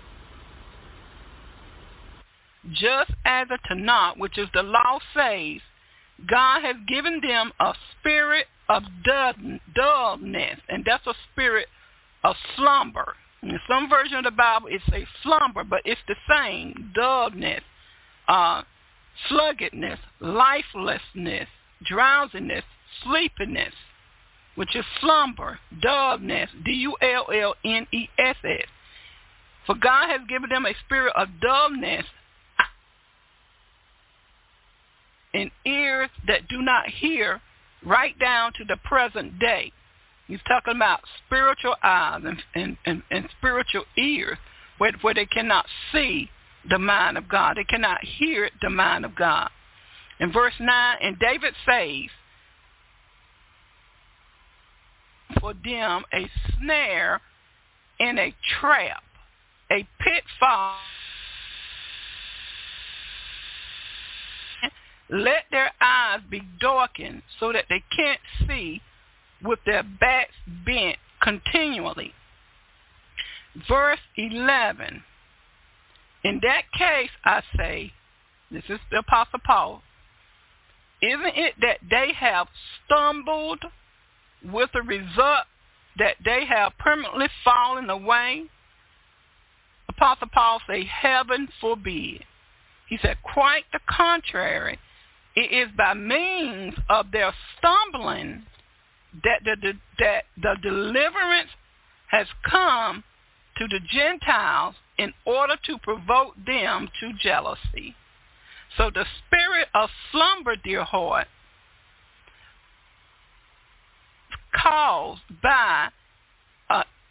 just as the Tanakh, which is the law, says, God has given them a spirit of dullness, and that's a spirit of slumber. In some version of the Bible, it says slumber, but it's the same. Dullness, sluggedness, lifelessness, drowsiness, sleepiness, which is slumber, dullness, dullness. For God has given them a spirit of dullness and ears that do not hear, right down to the present day. He's talking about spiritual eyes and spiritual ears where they cannot see the mind of God. They cannot hear the mind of God. In verse 9, and David says, for them a snare and a trap, a pitfall. Let their eyes be darkened so that they can't see, with their backs bent continually. Verse 11. In that case, I say, this is the Apostle Paul, isn't it that they have stumbled with the result that they have permanently fallen away? Apostle Paul said, heaven forbid. He said, quite the contrary. It is by means of their stumbling that the deliverance has come to the Gentiles in order to provoke them to jealousy. So the spirit of slumber, dear heart, caused by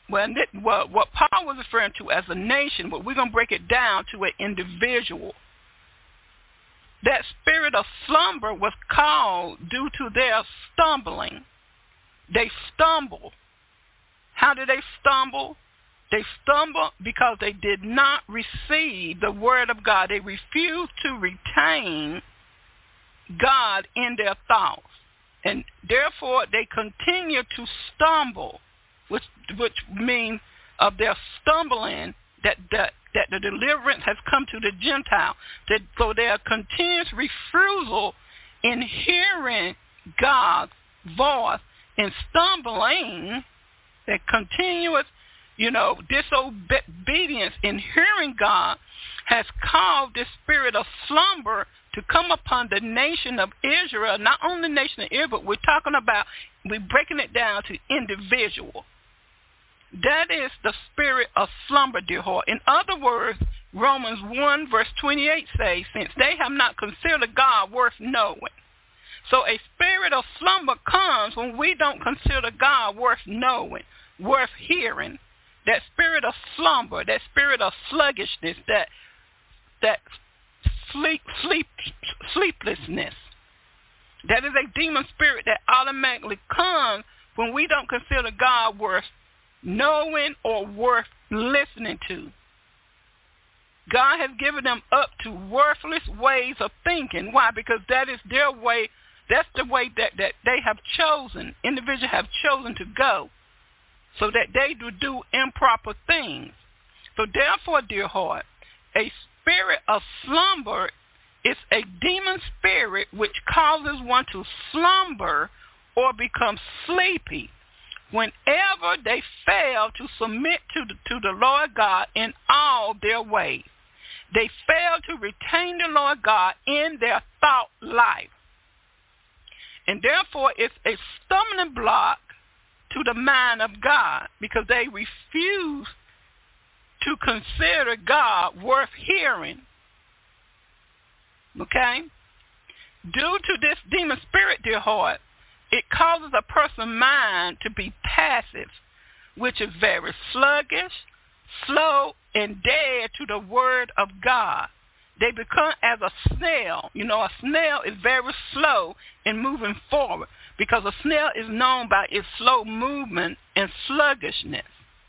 what Paul was referring to as a nation, but we're going to break it down to an individual. That spirit of slumber was called due to their stumbling. They stumble. How did they stumble? They stumbled because they did not receive the word of God. They refused to retain God in their thoughts. And therefore, they continue to stumble, which means of their stumbling that the deliverance has come to the Gentile. So their continuous refusal in hearing God's voice and stumbling, their continuous, disobedience in hearing God has caused this spirit of slumber to come upon the nation of Israel. Not only the nation of Israel, but we're breaking it down to individual. That is the spirit of slumber, dear heart. In other words, Romans 1 verse 28 says, since they have not considered God worth knowing. So a spirit of slumber comes when we don't consider God worth knowing, worth hearing. That spirit of slumber, that spirit of sluggishness, that sleeplessness. That is a demon spirit that automatically comes when we don't consider God worth knowing or worth listening to. God has given them up to worthless ways of thinking. Why? Because that is their way. That's the way that they have chosen, individuals have chosen to go, so that they do improper things. So therefore, dear heart, a spirit of slumber is a demon spirit which causes one to slumber or become sleepy whenever they fail to submit to the Lord God in all their ways. They fail to retain the Lord God in their thought life. And therefore, it's a stumbling block to the mind of God because they refuse to consider God worth hearing. Okay? Due to this demon spirit, dear heart, it causes a person's mind to be passive, which is very sluggish, slow, and dead to the word of God. They become as a snail. A snail is very slow in moving forward because a snail is known by its slow movement and sluggishness.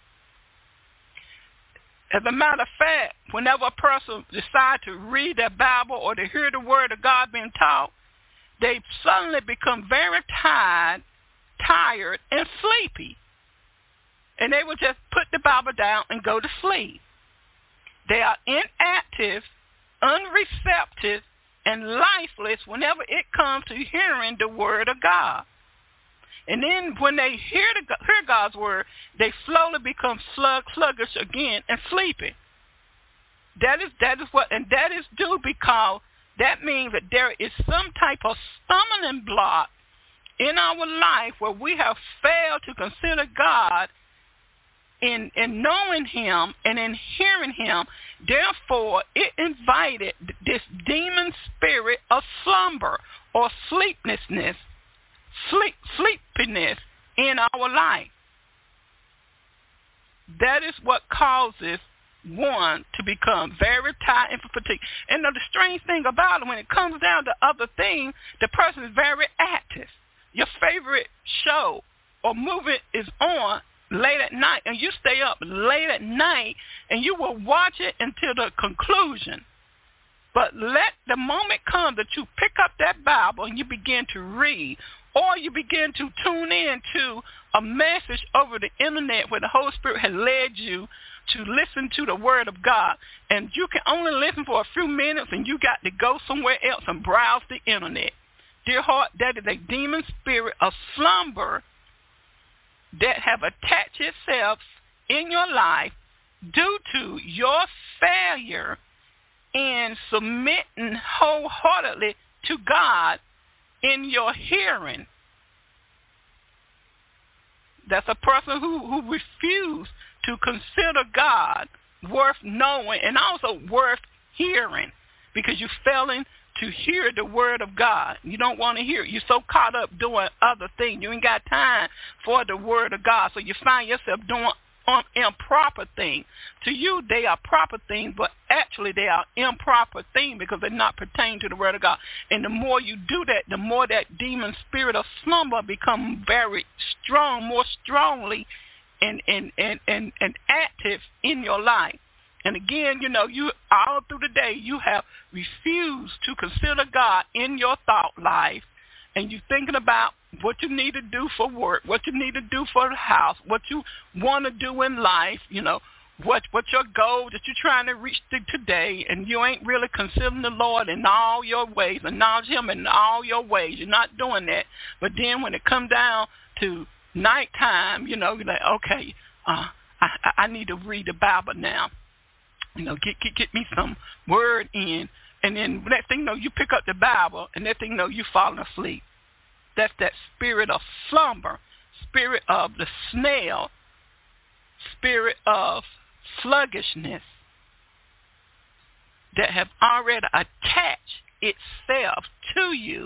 As a matter of fact, whenever a person decides to read their Bible or to hear the word of God being taught, they suddenly become very tired, and sleepy. And they will just put the Bible down and go to sleep. They are inactive, unreceptive, and lifeless whenever it comes to hearing the word of God. And then when they hear God's word, they slowly become sluggish again and sleepy. That is due because that means that there is some type of stumbling block in our life where we have failed to consider God in knowing him and in hearing him. Therefore, it invited this demon spirit of slumber or sleepiness in our life. That is what causes one to become very tired and fatigued. And the strange thing about it, when it comes down to other things, the person is very active. Your favorite show or movie is on late at night, and you stay up late at night, and you will watch it until the conclusion. But let the moment come that you pick up that Bible and you begin to read, or you begin to tune in to a message over the internet where the Holy Spirit has led you to listen to the word of God, and you can only listen for a few minutes and you got to go somewhere else and browse the internet. Dear heart, that is a demon spirit of slumber that have attached itself in your life due to your failure in submitting wholeheartedly to God in your hearing. That's a person who refused to consider God worth knowing and also worth hearing, because you're failing to hear the word of God. You don't want to hear it. You're so caught up doing other things. You ain't got time for the word of God. So you find yourself doing improper things. To you, they are proper things, but actually they are improper things because they're not pertaining to the word of God. And the more you do that, the more that demon spirit of slumber become very strong, more strongly and active in your life. And again, you all through the day, you have refused to consider God in your thought life. And you're thinking about what you need to do for work, what you need to do for the house, what you want to do in life, what your goal that you're trying to reach today, and you ain't really considering the Lord in all your ways, acknowledge him in all your ways. You're not doing that. But then when it comes down to nighttime, you're like, okay, I need to read the Bible now. Get me some word in. And then next thing you know, you pick up the Bible, and next thing you know, you're falling asleep. That's that spirit of slumber, spirit of the snail, spirit of sluggishness that have already attached itself to you.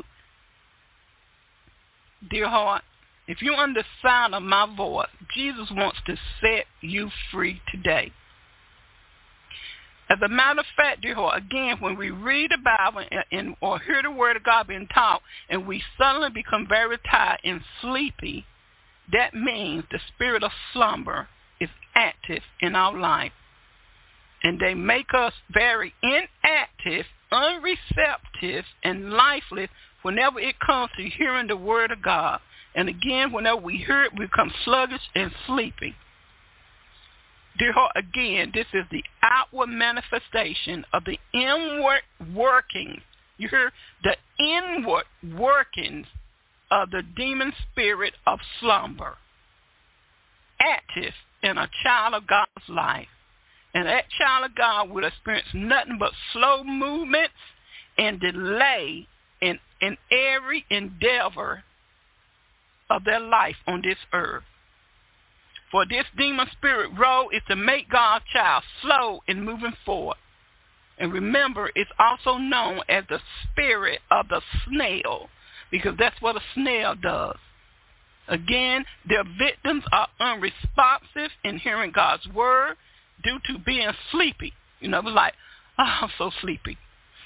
Dear heart, if you're under the sound of my voice, Jesus wants to set you free today. As a matter of fact, dear heart, again, when we read the Bible or hear the word of God being taught, and we suddenly become very tired and sleepy, that means the spirit of slumber is active in our life. And they make us very inactive, unreceptive, and lifeless whenever it comes to hearing the word of God. And again, whenever we hear it, we become sluggish and sleepy. Dear heart, again, this is the outward manifestation of the inward workings. You hear? The inward workings of the demon spirit of slumber, active in a child of God's life. And that child of God will experience nothing but slow movements and delay in every endeavor of their life on this earth. For this demon spirit role is to make God's child slow in moving forward. And remember, it's also known as the spirit of the snail, because that's what a snail does. Again, their victims are unresponsive in hearing God's word due to being sleepy. Like, I'm so sleepy.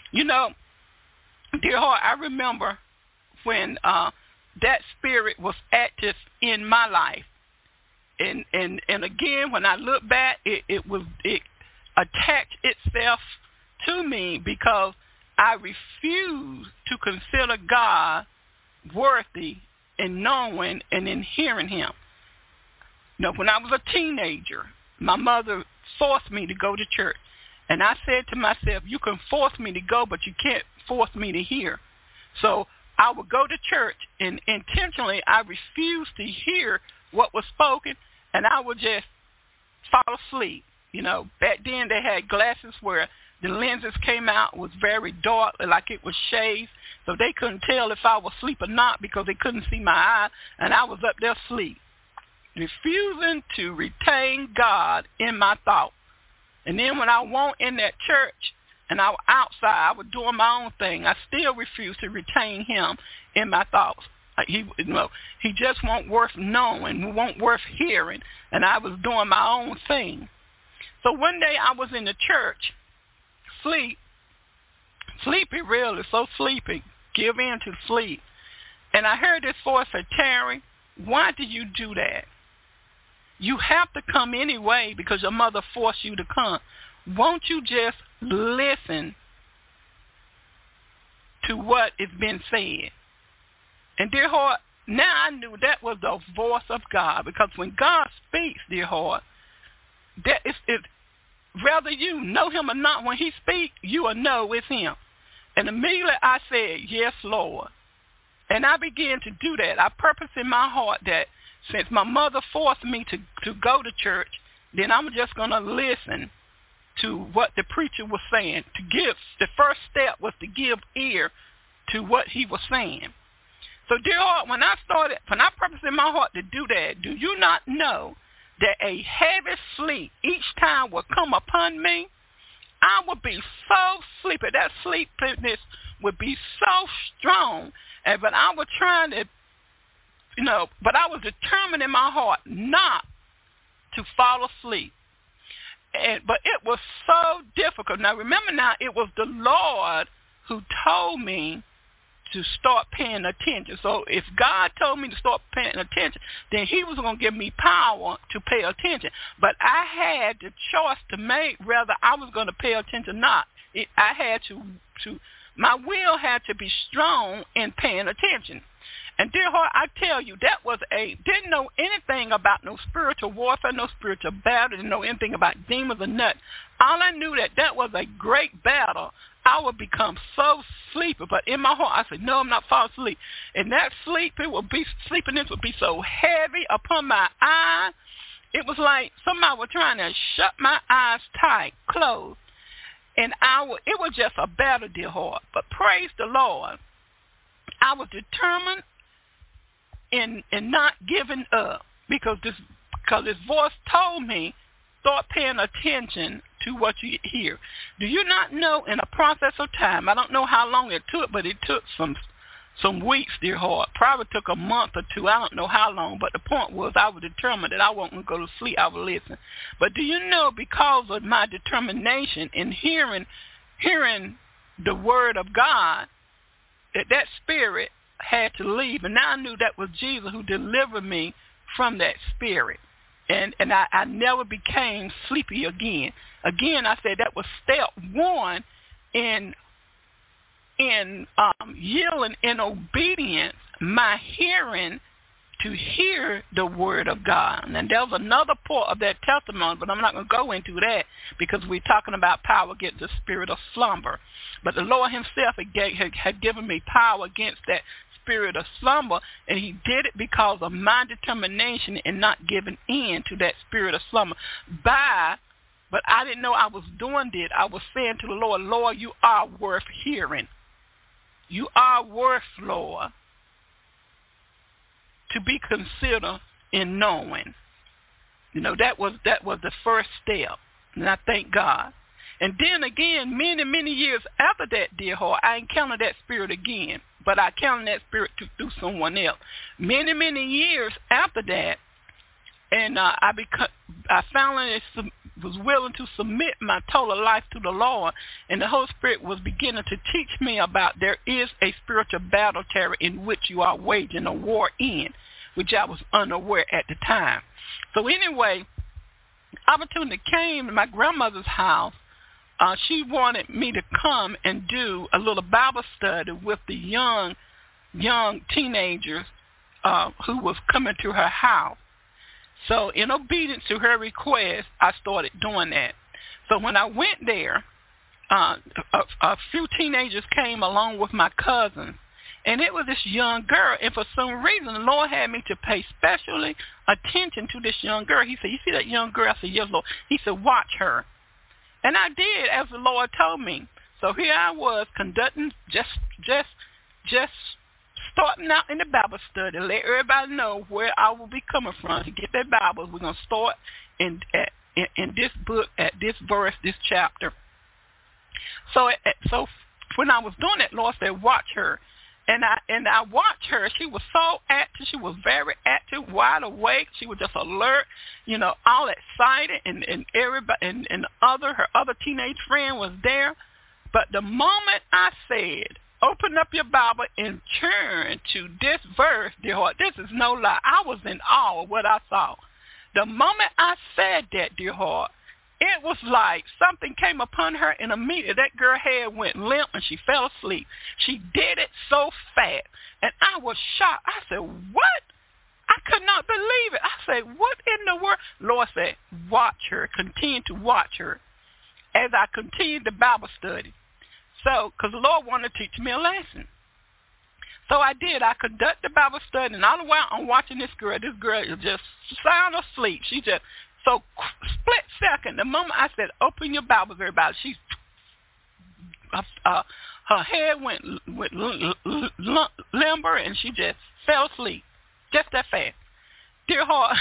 Dear heart, I remember when that spirit was active in my life. And again, when I look back, it attached itself to me because I refused to consider God worthy in knowing and in hearing him. When I was a teenager, my mother forced me to go to church. And I said to myself, you can force me to go, but you can't force me to hear. So I would go to church, and intentionally I refused to hear what was spoken, and I would just fall asleep. Back then they had glasses where the lenses came out, was very dark, like it was shades, so they couldn't tell if I was asleep or not because they couldn't see my eye, and I was up there asleep, refusing to retain God in my thought. And then when I went in that church and I was outside, I was doing my own thing, I still refused to retain him in my thoughts. He just won't worth knowing, won't worth hearing, and I was doing my own thing. So one day I was in the church, sleepy really, so sleepy, give in to sleep. And I heard this voice say, Terry, why did you do that? You have to come anyway because your mother forced you to come. Won't you just listen to what is being said? And dear heart, now I knew that was the voice of God, because when God speaks, dear heart, that is whether you know him or not, when he speaks, you will know it's him. And immediately I said, yes, Lord. And I began to do that. I purposed in my heart that since my mother forced me to go to church, then I'm just going to listen to what the preacher was saying. The first step was to give ear to what he was saying. So, dear heart, when I purposed in my heart to do that, do you not know that a heavy sleep each time would come upon me? I would be so sleepy. That sleepiness would be so strong. But I was trying to, but I was determined in my heart not to fall asleep. But it was so difficult. Now, remember now, it was the Lord who told me to start paying attention. So if God told me to start paying attention, then he was going to give me power to pay attention. But I had the choice to make whether I was going to pay attention or not. I had to my will had to be strong in paying attention. And dear heart, I tell you, that was didn't know anything about no spiritual warfare, no spiritual battle, didn't know anything about demons or nothing. All I knew that was a great battle. I would become so sleepy, but in my heart, I said, no, I'm not falling asleep. And that sleepiness would be so heavy upon my eyes. It was like somebody was trying to shut my eyes tight, closed. And it was just a battle, dear heart. But praise the Lord, I was determined in not giving up because this voice told me, start paying attention to what you hear. Do you not know in a process of time, I don't know how long it took, but it took some weeks, dear heart. Probably took a month or two. I don't know how long, but the point was I was determined that I wasn't going to go to sleep. I would listen. But do you know, because of my determination in hearing the word of God, that spirit had to leave. And now I knew that was Jesus who delivered me from that spirit. And I never became sleepy again. Again, I said that was step one in yielding in obedience, my hearing to hear the word of God. And there was another part of that testimony, but I'm not going to go into that because we're talking about power against the spirit of slumber. But the Lord himself had given me power against that spirit of slumber, and he did it because of my determination in not giving in to that spirit of slumber. But I didn't know I was doing it. I was saying to the Lord, Lord, you are worth hearing. You are worth, Lord, to be considered in knowing. You know, that was the first step, and I thank God. And then again, many, many years after that, dear heart, I encountered that spirit again, but I encountered that spirit through someone else. Many, many years after that, and I finally was willing to submit my total life to the Lord, and the Holy Spirit was beginning to teach me about there is a spiritual battle in which you are waging a war in, which I was unaware at the time. So anyway, opportunity came to my grandmother's house. She wanted me to come and do a little Bible study with the young teenagers who was coming to her house. So in obedience to her request, I started doing that. So when I went there, a few teenagers came along with my cousins, and it was this young girl. And for some reason, the Lord had me to pay specially attention to this young girl. He said, you see that young girl? I said, yes, Lord. He said, watch her. And I did as the Lord told me. So here I was conducting, just starting out in the Bible study, let everybody know where I will be coming from to get their Bibles. We're going to start in this book, at this verse, this chapter. So when I was doing that, Lord said, watch her. And I watched her. She was so active. She was very active, wide awake. She was just alert, all excited, and everybody and her other teenage friend was there. But the moment I said, open up your Bible and turn to this verse, dear heart, this is no lie. I was in awe of what I saw. The moment I said that, dear heart, it was like something came upon her, and immediately that girl's head went limp and she fell asleep. She did it so fast, and I was shocked. I said, what? I could not believe it. I said, what in the world? Lord said, watch her, continue to watch her as I continued the Bible study. So, because the Lord wanted to teach me a lesson. So I did. I conducted the Bible study, and all the while I'm watching this girl. This girl is just sound asleep. She just, so split second, the moment I said, open your Bibles, everybody, her head went limber, and she just fell asleep, just that fast. Dear heart,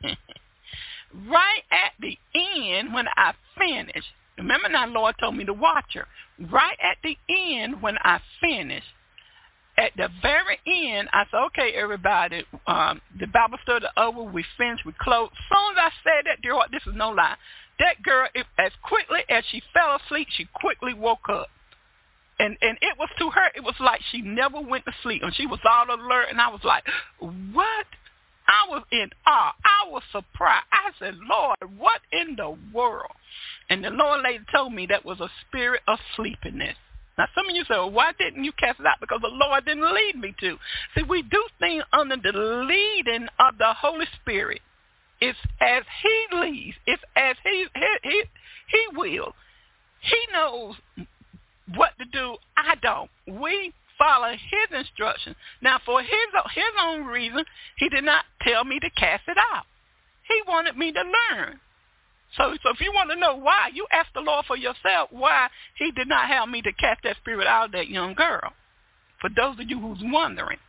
right at the end when I finished, remember now, Lord told me to watch her. Right at the end when I finished, at the very end, I said, okay, everybody, the Bible study over, we finished, we closed. As soon as I said that, dear heart, this is no lie, that girl, as quickly as she fell asleep, she quickly woke up. And it was to her, it was like she never went to sleep. And she was all alert, and I was like, what? I was in awe. I was surprised. I said, Lord, what in the world? And the Lord lady told me that was a spirit of sleepiness. Now, some of you say, well, why didn't you cast it out? Because the Lord didn't lead me to. See, we do things under the leading of the Holy Spirit. It's as he leads. It's as he will. He knows what to do. I don't. We follow his instructions. Now, for his own reason, he did not tell me to cast it out. He wanted me to learn. So if you want to know why, you ask the Lord for yourself why he did not have me to cast that spirit out of that young girl. For those of you who's wondering.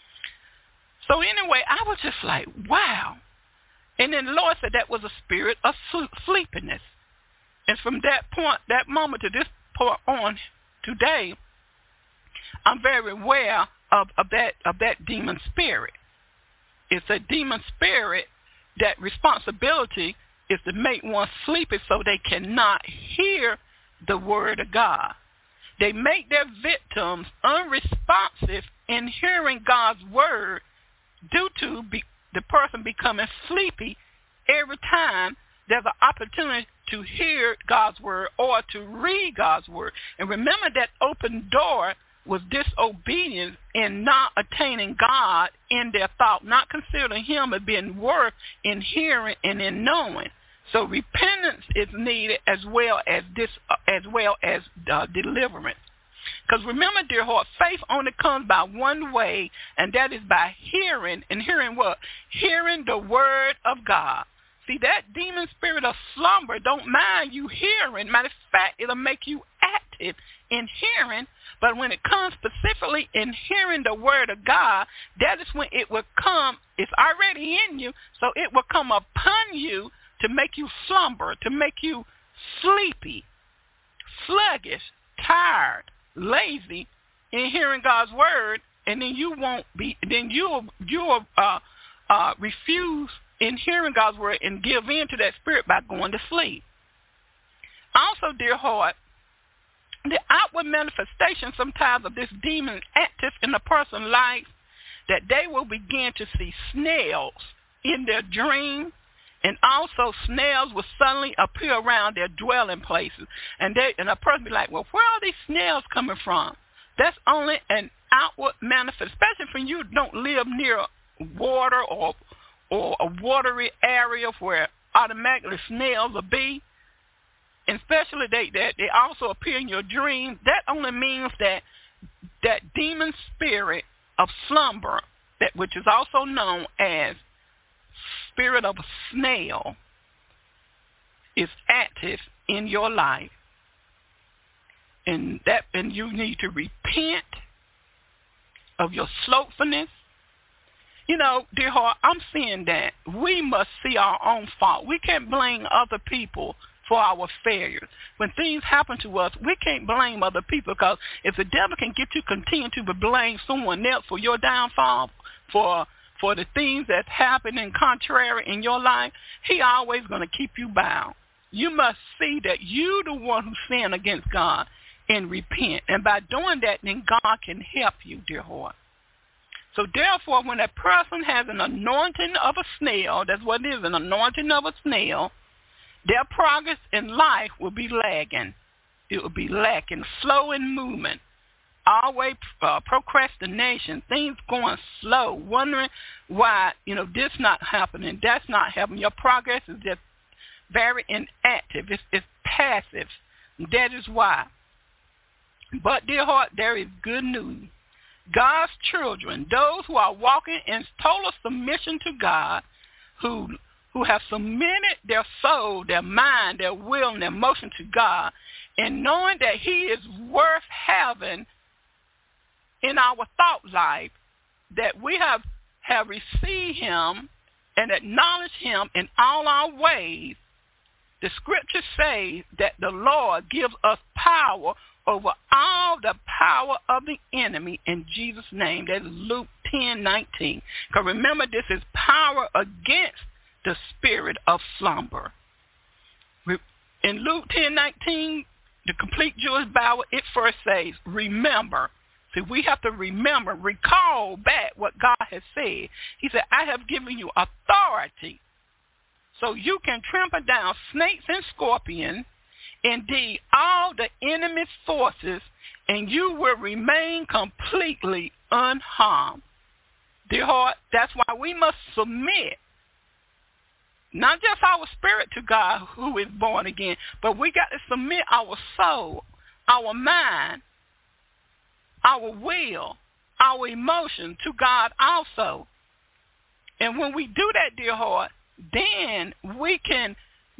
So anyway, I was just like, wow. And then the Lord said that was a spirit of sleepiness. And from that point, that moment to this point on today, I'm very aware of that demon spirit. It's a demon spirit that responsibility is to make one sleepy so they cannot hear the word of God. They make their victims unresponsive in hearing God's word due to the person becoming sleepy every time there's an opportunity to hear God's word or to read God's word. And remember that open door was disobedience in not attaining God in their thought, not considering him as being worth in hearing and in knowing. So repentance is needed as well as deliverance. Because remember, dear heart, faith only comes by one way, and that is by hearing. And hearing what? Hearing the word of God. See, that demon spirit of slumber don't mind you hearing. Matter of fact, it'll make you active in hearing. But when it comes specifically in hearing the word of God, that is when it will come. It's already in you, so it will come upon you to make you slumber, to make you sleepy, sluggish, tired, lazy in hearing God's word, and then you'll refuse in hearing God's word and give in to that spirit by going to sleep. Also, dear heart, the outward manifestation sometimes of this demon active in a person's life, that they will begin to see snails in their dream, and also snails will suddenly appear around their dwelling places. And a person be like, well, where are these snails coming from? That's only an outward manifestation, especially when you don't live near water or a watery area where automatically snails will be. And especially they also appear in your dream. That only means that demon spirit of slumber, which is also known as spirit of a snail, is active in your life. And you need to repent of your slothfulness. You know, dear heart, I'm seeing that we must see our own fault. We can't blame other people for our failures. When things happen to us, we can't blame other people, because if the devil can get you continue to blame someone else for your downfall, for the things that happen in contrary in your life, he always going to keep you bound. You must see that you the one who sinned against God and repent. And by doing that, then God can help you, dear heart. So therefore, when a person has an anointing of a snail, that's what it is, an anointing of a snail, their progress in life will be lagging. It will be lacking, slow in movement, always procrastination, things going slow, wondering why, this not happening, that's not happening. Your progress is just very inactive. It's passive. That is why. But, dear heart, there is good news. God's children, those who are walking in total submission to God, who have submitted their soul, their mind, their will, and their emotion to God, and knowing that he is worth having in our thought life, that we have received him and acknowledged him in all our ways. The scriptures say that the Lord gives us power over all the power of the enemy in Jesus' name. That's Luke 10:19. Because remember, this is power against the spirit of slumber. In Luke 10:19, the complete Jewish Bible, it first says, remember. See, we have to remember, recall back what God has said. He said, I have given you authority so you can trample down snakes and scorpions, indeed all the enemy's forces, and you will remain completely unharmed. Dear heart, that's why we must submit, not just our spirit to God who is born again, but we got to submit our soul, our mind, our will, our emotion to God also. And when we do that, dear heart, then we can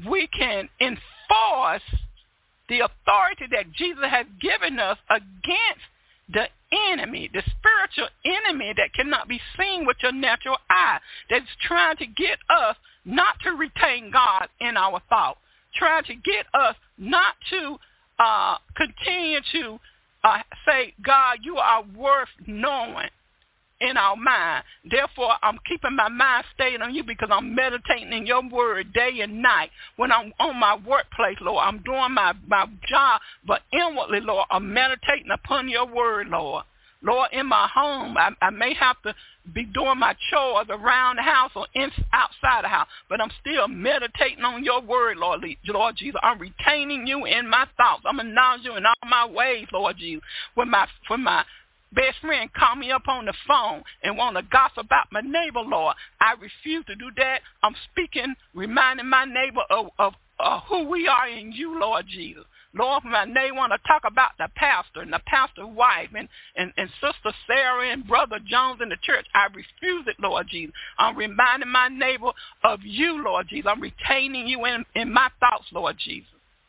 enforce the authority that Jesus has given us against the enemy, the spiritual enemy that cannot be seen with your natural eye, that's trying to get us not to retain God in our thought, trying to get us not to continue to say, God, you are worth knowing in our mind. Therefore, I'm keeping my mind stayed on you because I'm meditating in your word day and night. When I'm on my workplace, Lord, I'm doing my job, but inwardly, Lord, I'm meditating upon your word, Lord. Lord, in my home, I may have to be doing my chores around the house or outside the house, but I'm still meditating on your word, Lord Jesus. I'm retaining you in my thoughts. I'm acknowledging you in all my ways, Lord Jesus. When my best friend call me up on the phone and want to gossip about my neighbor, Lord, I refuse to do that. I'm speaking, reminding my neighbor of who we are in you, Lord Jesus. Lord, when they want to talk about the pastor and the pastor's wife and Sister Sarah and Brother Jones in the church, I refuse it, Lord Jesus. I'm reminding my neighbor of you, Lord Jesus. I'm retaining you in my thoughts, Lord Jesus.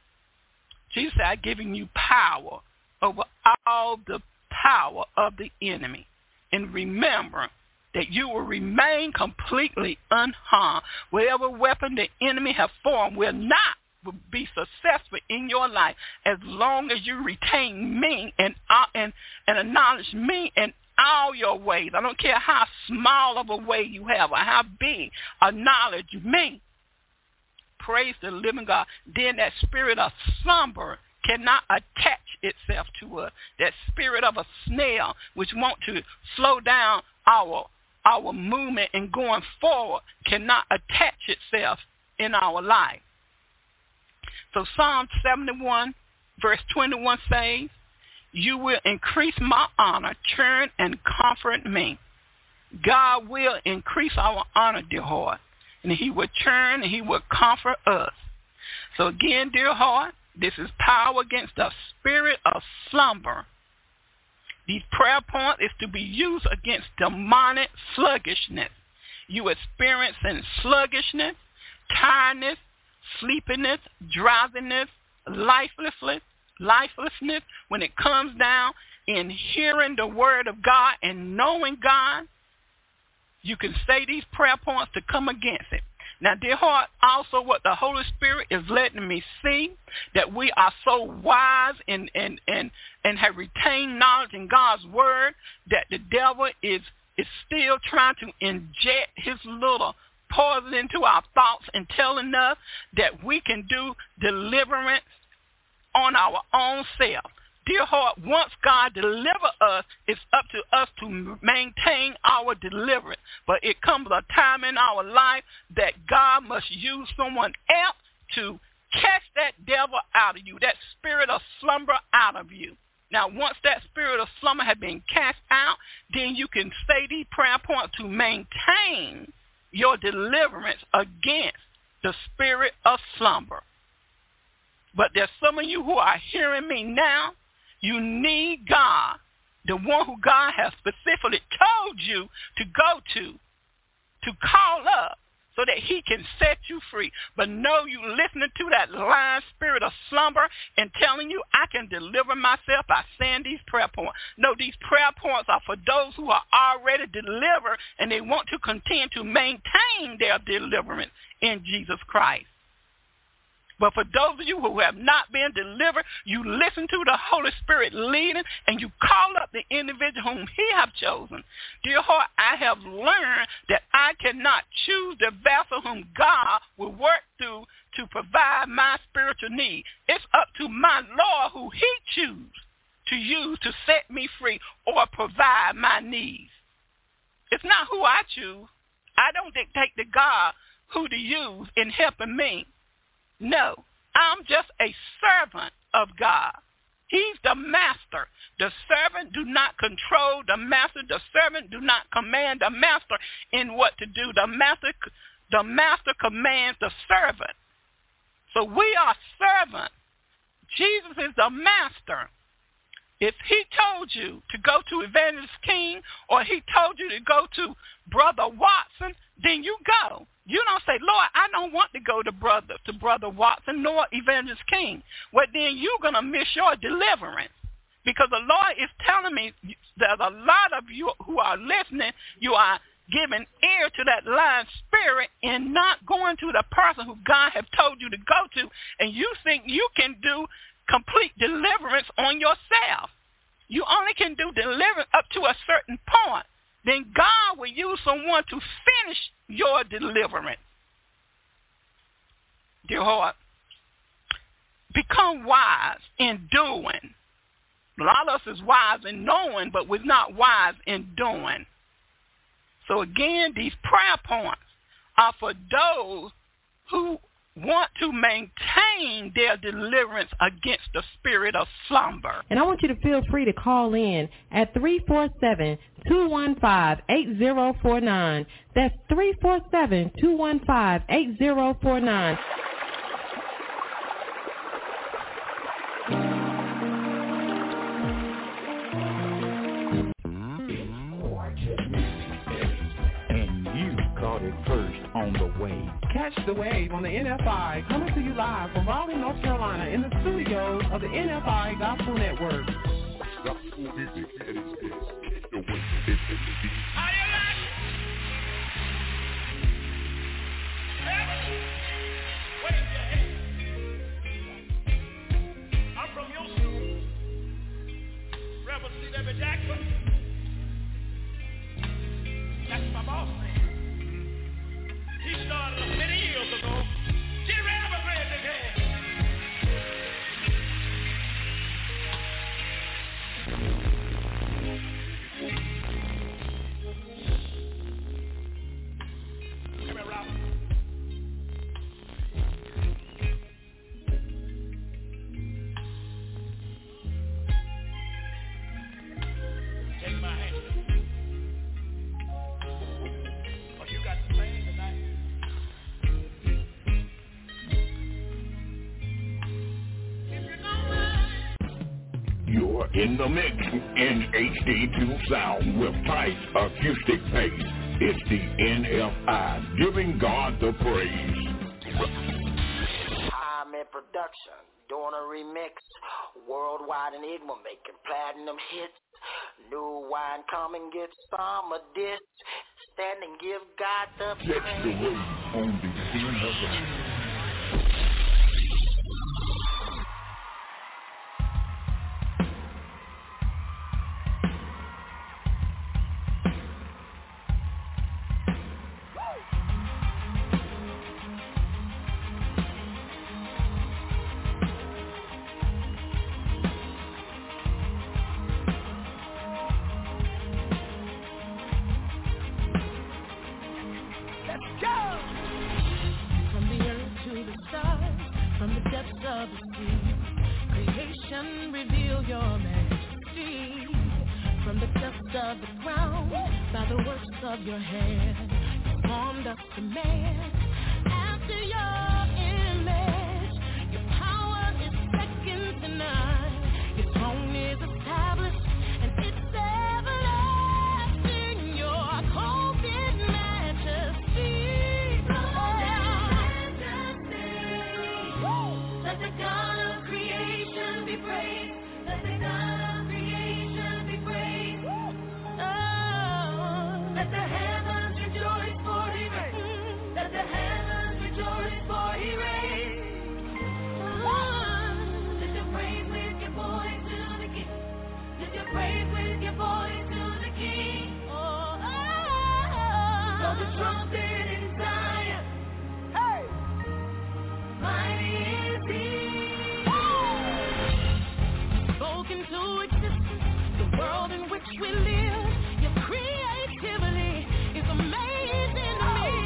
Jesus said, I'm giving you power over all the power of the enemy. And remember that you will remain completely unharmed. Whatever weapon the enemy have formed will be successful in your life as long as you retain me and acknowledge me in all your ways. I don't care how small of a way you have or how big. Acknowledge me. Praise the living God. Then that spirit of slumber cannot attach itself to us. That spirit of a snail which want to slow down our movement and going forward cannot attach itself in our life. So Psalm 71 verse 21 says, you will increase my honor, churn and comfort me. God will increase our honor, dear heart, and he will churn and he will comfort us. So again, dear heart, this is power against the spirit of slumber. These prayer points is to be used against demonic sluggishness. You experiencing sluggishness, tiredness, sleepiness, drowsiness, lifelessness, when it comes down in hearing the word of God and knowing God, you can say these prayer points to come against it. Now, dear heart, also what the Holy Spirit is letting me see, that we are so wise and have retained knowledge in God's word, that the devil is still trying to inject his little poison into our thoughts and telling us that we can do deliverance on our own self. Dear heart, once God delivers us, it's up to us to maintain our deliverance. But it comes a time in our life that God must use someone else to cast that devil out of you, that spirit of slumber out of you. Now, once that spirit of slumber has been cast out, then you can say these prayer points to maintain your deliverance against the spirit of slumber. But there's some of you who are hearing me now. You need God, the one who God has specifically told you to go to call up so that he can set you free. But no, you listening to that lying spirit of slumber and telling you, I can deliver myself by saying these prayer points. No, these prayer points are for those who are already delivered and they want to continue to maintain their deliverance in Jesus Christ. But for those of you who have not been delivered, you listen to the Holy Spirit leading, and you call up the individual whom he have chosen. Dear heart, I have learned that I cannot choose the vessel whom God will work through to provide my spiritual need. It's up to my Lord who he chooses to use to set me free or provide my needs. It's not who I choose. I don't dictate to God who to use in helping me. No, I'm just a servant of God. He's the master. The servant do not control the master. The servant do not command the master in what to do. The master commands the servant. So we are servants. Jesus is the master. If he told you to go to Evangelist King or he told you to go to Brother Watson, then you go. You don't say, Lord, I don't want to go to Brother Watson nor Evangelist King. Well, then you're going to miss your deliverance. Because the Lord is telling me that a lot of you who are listening, you are giving ear to that lying spirit and not going to the person who God has told you to go to, and you think you can do complete deliverance on yourself. You only can do deliverance up to a certain point. Then God will use someone to finish your deliverance. Dear heart, become wise in doing. A lot of us is wise in knowing, but we're not wise in doing. So again, these prayer points are for those who want to maintain their deliverance against the spirit of slumber. And I want you to feel free to call in at 347-215-8049. That's 347-215-8049. First on the wave. Catch the wave on the NFI, coming to you live from Raleigh, North Carolina, in the studios of the NFI Gospel Network. Gospel music at its best. The way I'm from your school, Rebel C.W. Jackson. That's my boss man. He started many years ago. Get ready for great again. Come here, Robert. Take my hand. Oh, you got to sing tonight. You're in the mix in HD2 sound with tight acoustic bass. It's the NFI, giving God the praise. I'm in production, doing a remix, worldwide enigma, making platinum hits. New wine, come and get some of this. Stand and give God the praise. Catch the wave on the NFI. Your hand formed us to man after your image. Your power is second to none. Your throne is established and it's everlasting. Your cloaked majesty. Let the God of creation be praised. Let the God of creation be praised. Let the heavens rejoice for him. Let the heavens rejoice for exalted in Zion. Hey! Mighty is He. Spoken to existence, the world in which we live. Your creativity is amazing to me.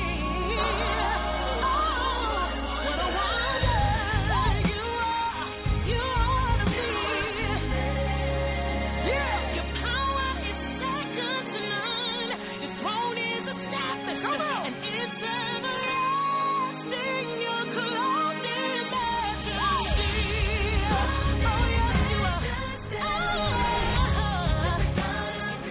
Oh, what a wonder you are to me. Yeah, your power is second to none. Your throne is established and it's everlasting. You're clothed in majesty. Oh, yes, you are.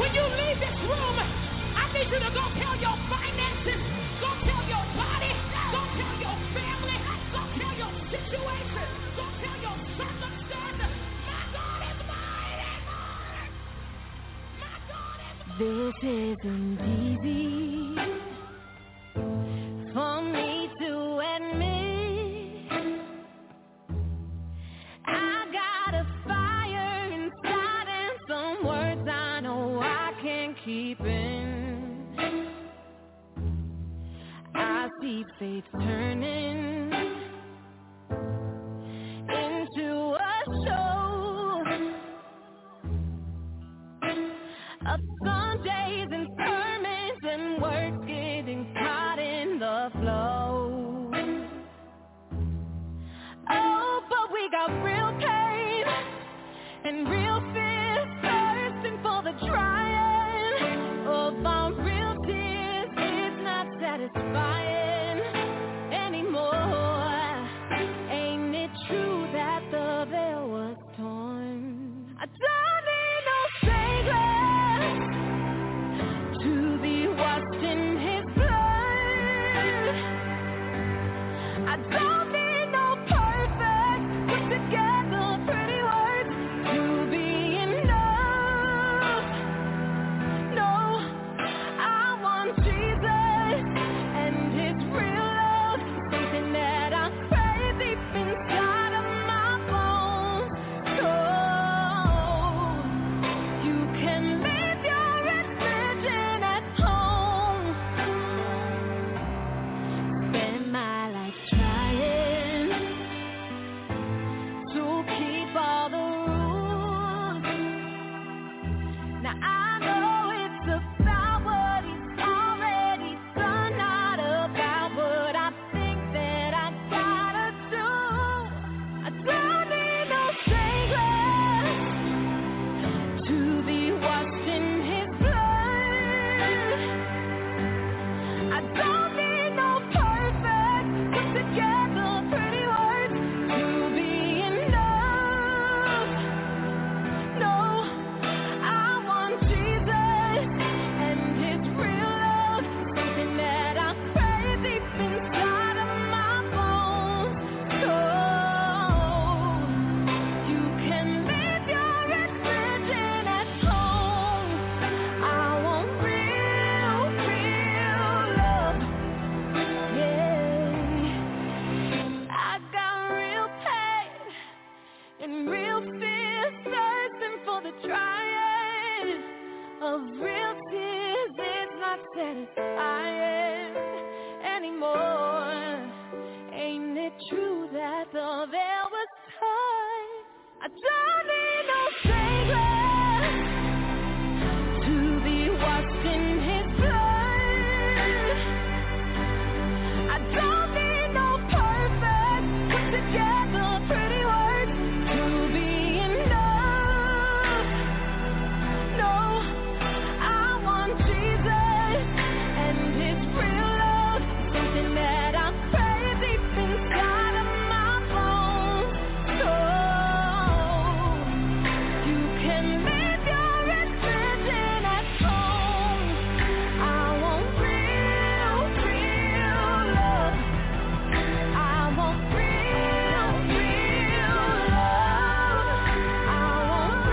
When you leave this room, I need you to go tell your finances, go tell your body, go tell your family, go tell your situation, go tell your circumstances. My God is mighty. My God is mighty. This isn't easy for me to admit. I got a fire inside and some words I know I can't keep in. I see faith turning into a show of Sundays and sermons and words getting caught in the flow. Oh, but we got real pain and real fear, thirsting for the trying of our real tears. It's not satisfying anymore. Ain't it true that the veil was torn? I don't need no savior to be washed in his blood. I don't need no perfect, put together pretty words to be enough. No, I want Jesus and his real love, something that I crave deep inside of my bones. So you can leave your religion at home. Spend my life trying to keep all the rules. Now I know it's about what he's already done, not about what I think that I gotta do. I don't need no savior to be washed in his blood. I don't need no perfect, put together pretty words to be enough. No, I want Jesus and his real love, something that I crave deep inside of my bones. So you can leave your religion at home. I want real love. Yeah, I got real pain and real fear, searching for the trying of real tears. It's not satisfying anymore. Ain't it true that the veil was torn? I don't need no savior to be washed in his blood. I don't need no perfect, put together pretty words to be enough. No, I want Jesus and his real love, something that I crave deep inside of my bones. So you can leave your religion at home. I want real love. I want real love. I want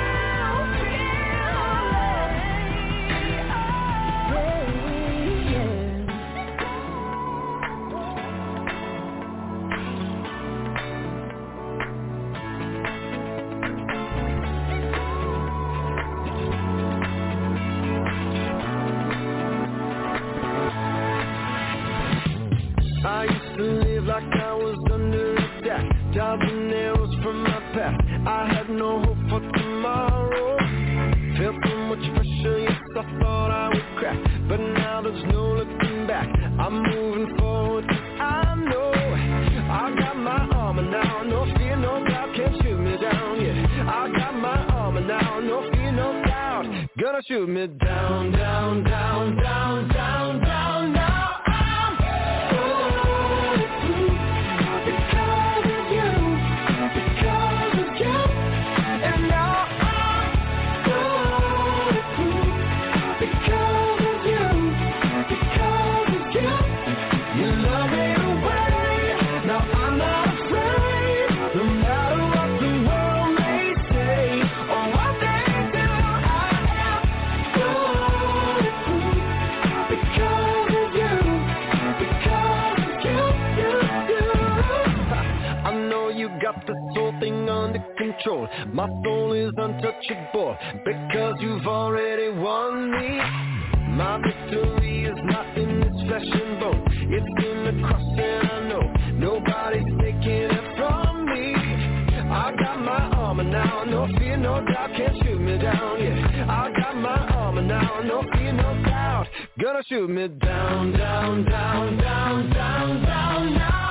I used to live like I was under attack, dodging arrows from my past. I had no hope for tomorrow. Felt so much pressure, yes, I thought I would crack, but now there's no looking back. I'm moving forward, I know I got my armor now. No fear, no doubt, can't shoot me down. Yeah, I got my armor now. No fear, no doubt, gonna shoot me down, down, down, down, down, down. Now because of you, and now I'm control. My soul is untouchable because you've already won me. My victory is not in this flesh and bone. It's in the cross and I know nobody's taking it from me. I got my armor now, no fear, no doubt, can't shoot me down, yeah. I got my armor now, no fear, no doubt, gonna shoot me down, down, down, down, down, down, now.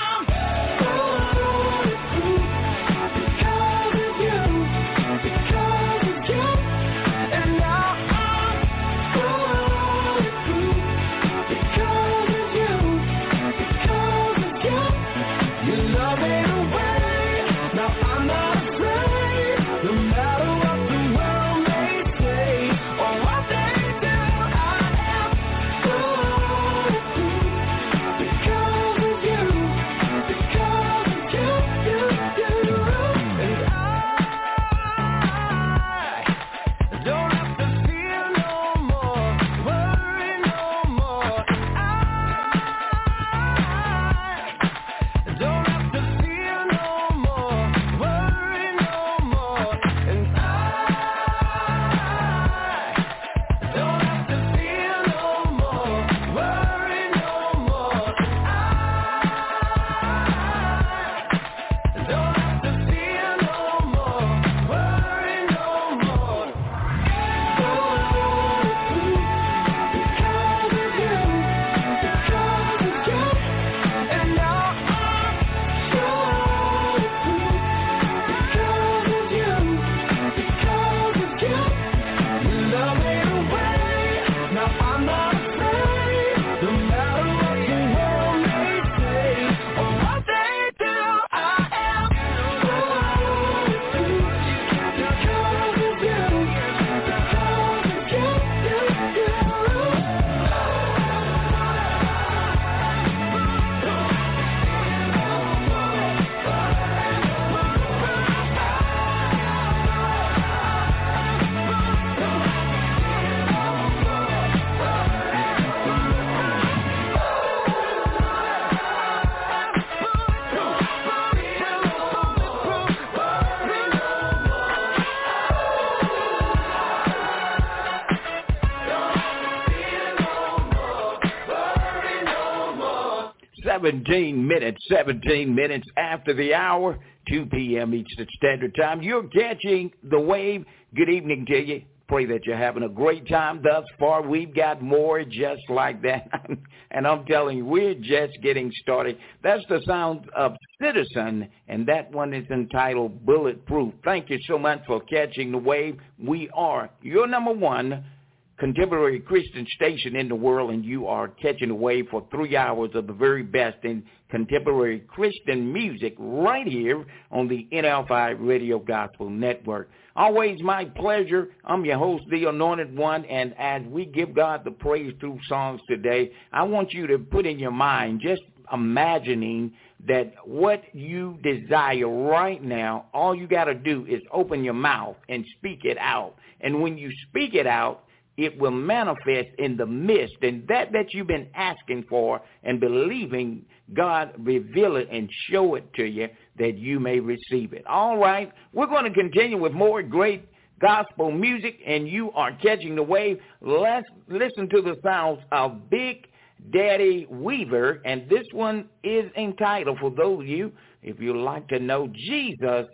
Seventeen minutes after the hour, 2 p.m. Eastern Standard Time. You're catching the wave. Good evening to you. Pray that you're having a great time thus far. We've got more just like that. And I'm telling you, we're just getting started. That's the sound of Citizen, and that one is entitled Bulletproof. Thank you so much for catching the wave. We are your number one contemporary Christian station in the world, and you are catching the wave for 3 hours of the very best in contemporary Christian music right here on the NFI Radio Gospel Network. Always my pleasure. I'm your host, the Anointed One, and as we give God the praise through songs today, I want you to put in your mind just imagining that what you desire right now, all you got to do is open your mouth and speak it out. And when you speak it out, it will manifest in the midst, and that you've been asking for and believing God reveal it and show it to you that you may receive it. All right, we're going to continue with more great gospel music, and you are catching the wave. Let's listen to the sounds of Big Daddy Weaver, and this one is entitled, for those of you, if you like to know, Jesus,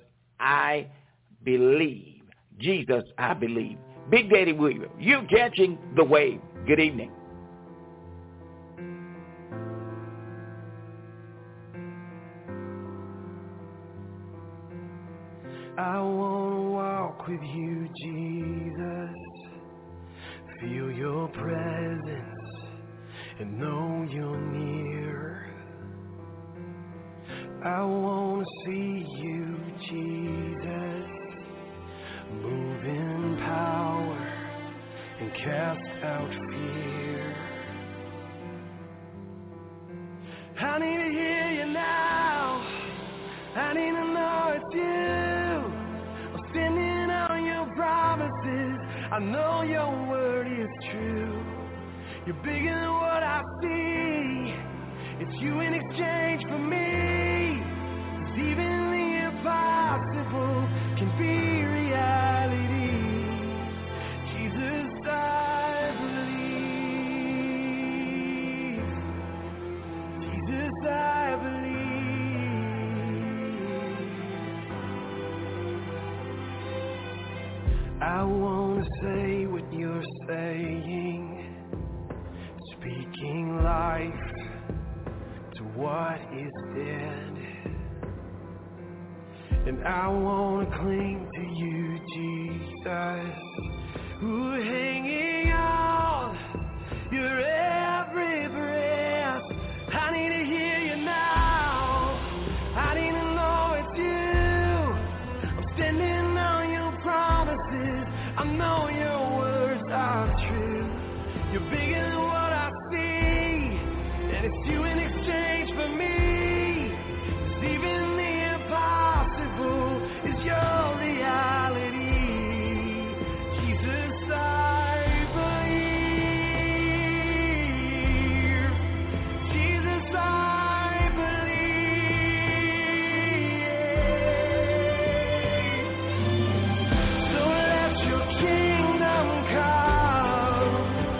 I Believe. Jesus, I Believe. Big Daddy Weaver, you're catching the wave. Good evening. I want to walk with you, Jesus, feel your presence and know you're near. I want to see you, Jesus, move in power and cast out fear. I need to hear you now. I need to know it's you. I'm standing on your promises. I know your word is true. You're bigger than what I see. It's you in exchange for me. 'Cause even the impossible wanna say what you're saying, speaking life to what is dead. And I wanna cling to you, Jesus, who hanging on your every breath. I need to hear you now. I need to know it's you. I'm standing on your promises. I know your words are true. You're bigger than what I see, and it's you in exchange for me. 'Cause even the impossible is your reality. Jesus, I believe. Jesus, I believe. So let your kingdom come,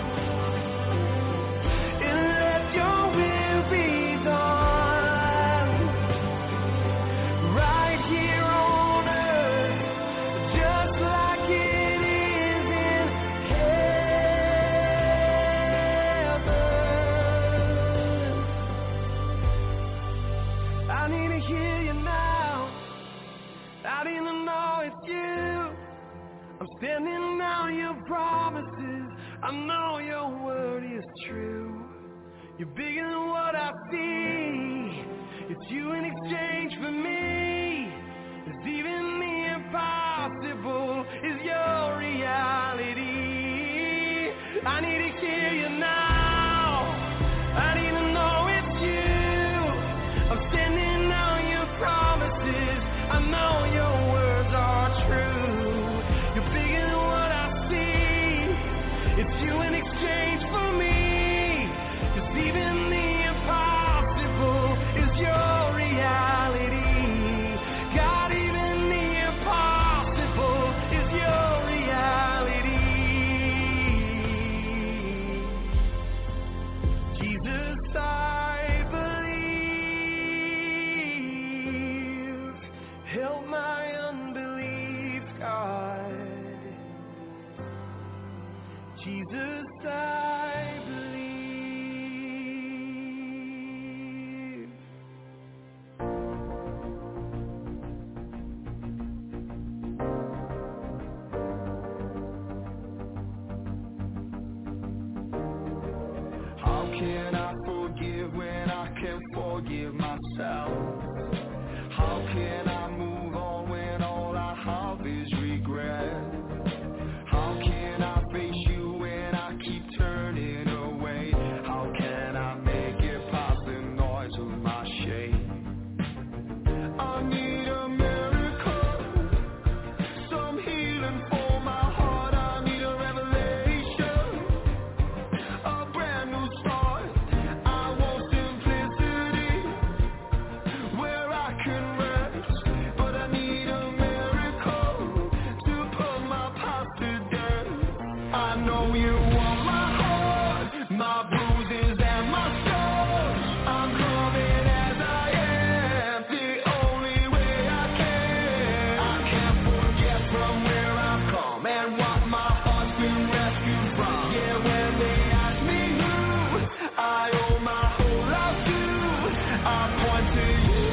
and let your will be done, right here on earth, just like it is in heaven. I need to hear you now. I need to know it's you. I'm standing on your promises. I know your word is true. You're bigger than what I see. It's you in exchange for me. 'Cause even the impossible is your reality. I need to hear you now. I need to know it's you. I'm standing on your promises. I know your words are true. You're bigger than what I see. It's you in exchange for me. 'Cause even the impossible is your reality. God, even the impossible is your reality. Jesus, I believe. Help my unbelief, God. Jesus, I believe. How can I forgive when I can't forgive myself? How can I move on when all I have is regret? How can I face you when I keep turning away? How can I make it past the noise of my shame? I need a miracle, some healing for my heart. I need a revelation, a brand new start. I want simplicity, where I can rest. But I need a miracle to put my past to death. I know you want my heart, my bruises and my scars. I'm coming as I am, the only way I can. I can't forget from where I've come and what my heart's been rescued from. Yeah, when they ask me who I owe my whole life to, I point to you.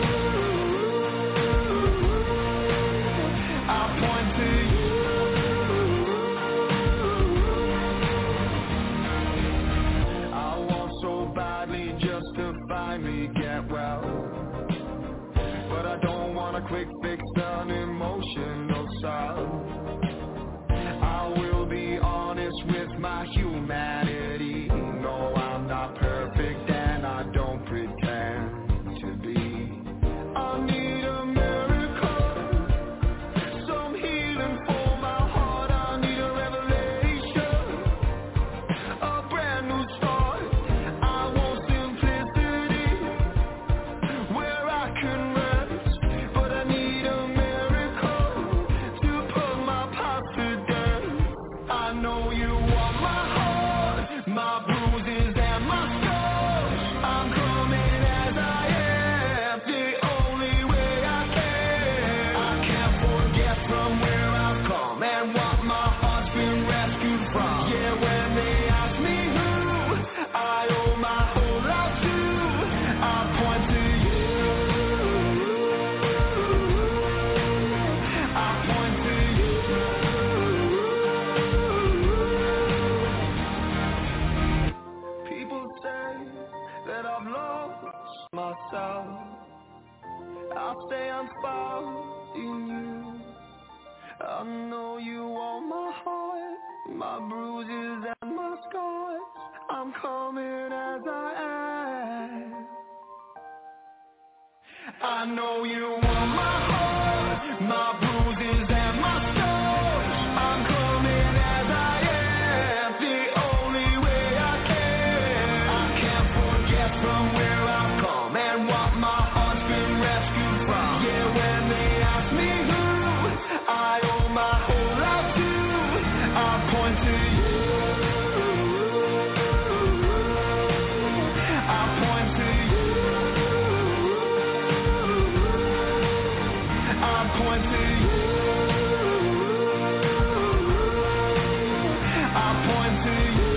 I point to you. I want so badly just to finally get well, but I don't want a quick fix on emotional salve. I will be honest with my humanity. No, I'm not perfect and I don't pretend to be. I need a miracle, some healing for my heart. I need a revelation, a brand new start. I want simplicity, where I can rest. But I need a miracle to put my past to death. I know you want my heart, my bruises and my scars. I'm coming as I am, the only way I can. I can't forget from where I've come and what my I know you want my heart, my bruises and my scars. I'm coming as I am, the only way I can. I can't forget from where I've come and what my heart's been rescued from. Yeah, when they ask me who I owe my whole life to, I point to you. I point to you. I point to you. I point to you.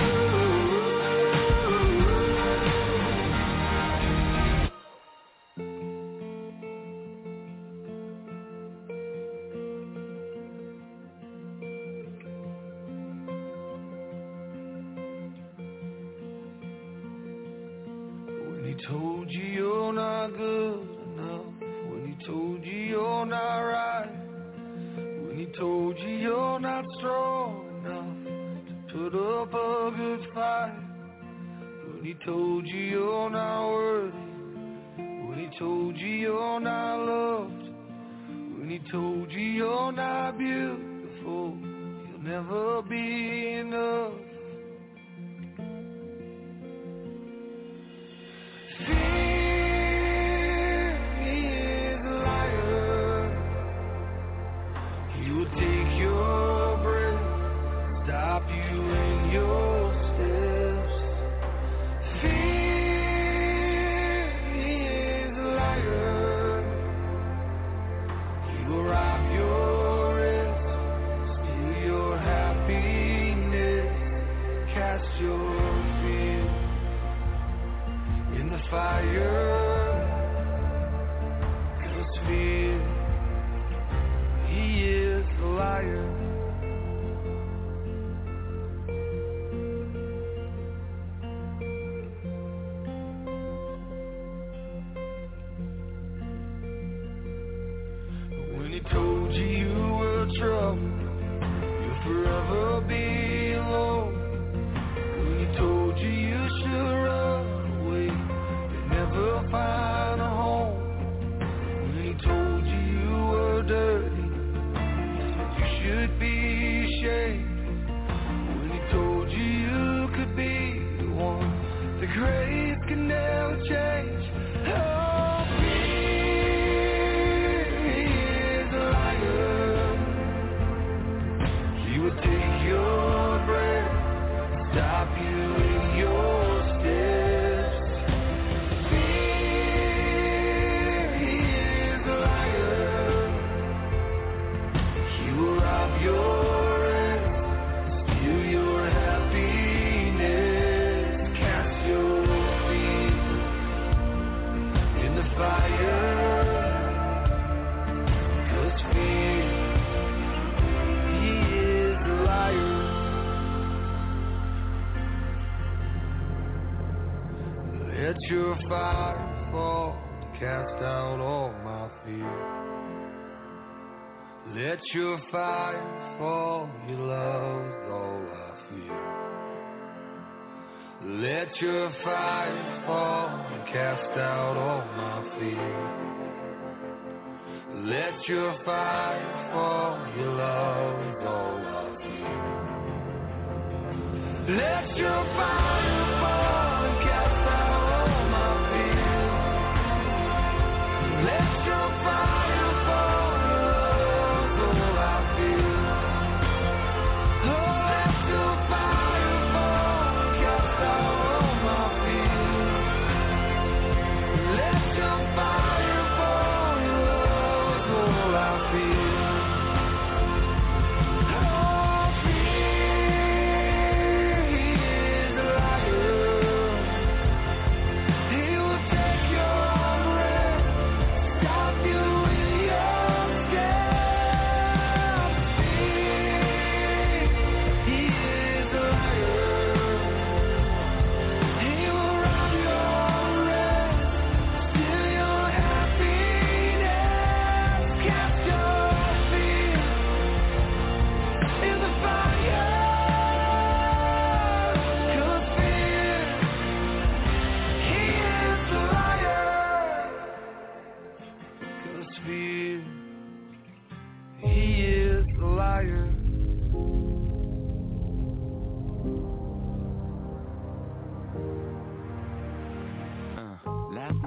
When he told you you're not good enough, when he told you you're not right, when he told you you're not strong enough to put up a good fight, when he told you you're not worthy, when he told you you're not loved, when he told you you're not beautiful, you'll never be enough. Fear is a liar. He will take your breath, stop you in your steps. Fear is a liar. He will rob your rest, steal your happiness, cast your fear in the fire. 'Cause fear, he is a liar. When he told you you were trouble, you'll forever be alone. When he told you you should run away, you'll never find a home. When he told you you were dirty, you should be ashamed. When he told you you could be the one, the grace can never change. Oh, fear is a liar. He will take your breath, stop you in your steps. Fear is a liar. He will rob your rest, steal your happiness, cast your feet in the fire. 'Cause fear, he is a liar. Let your fire fall to cast out all my fear. Let your fire fall, your love's all I fear. Let your fire fall and cast out all my fear. Let your fire fall, your love's all I fear. Let your fire fall and cast out all my fear. Let your fire fall, your love's all I feel. Oh, let your fire fall and cast out all my fear. Let your fire fall, your love's all I feel. Oh, fear is a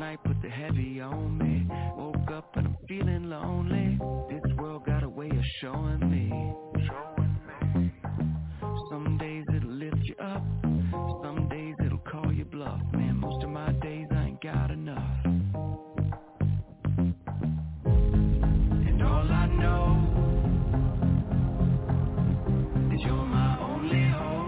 night put the heavy on me. Woke up and I'm feeling lonely. This world got a way of showing me. Some days it'll lift you up, some days it'll call you bluff. Man, most of my days I ain't got enough. And all I know is you're my only hope.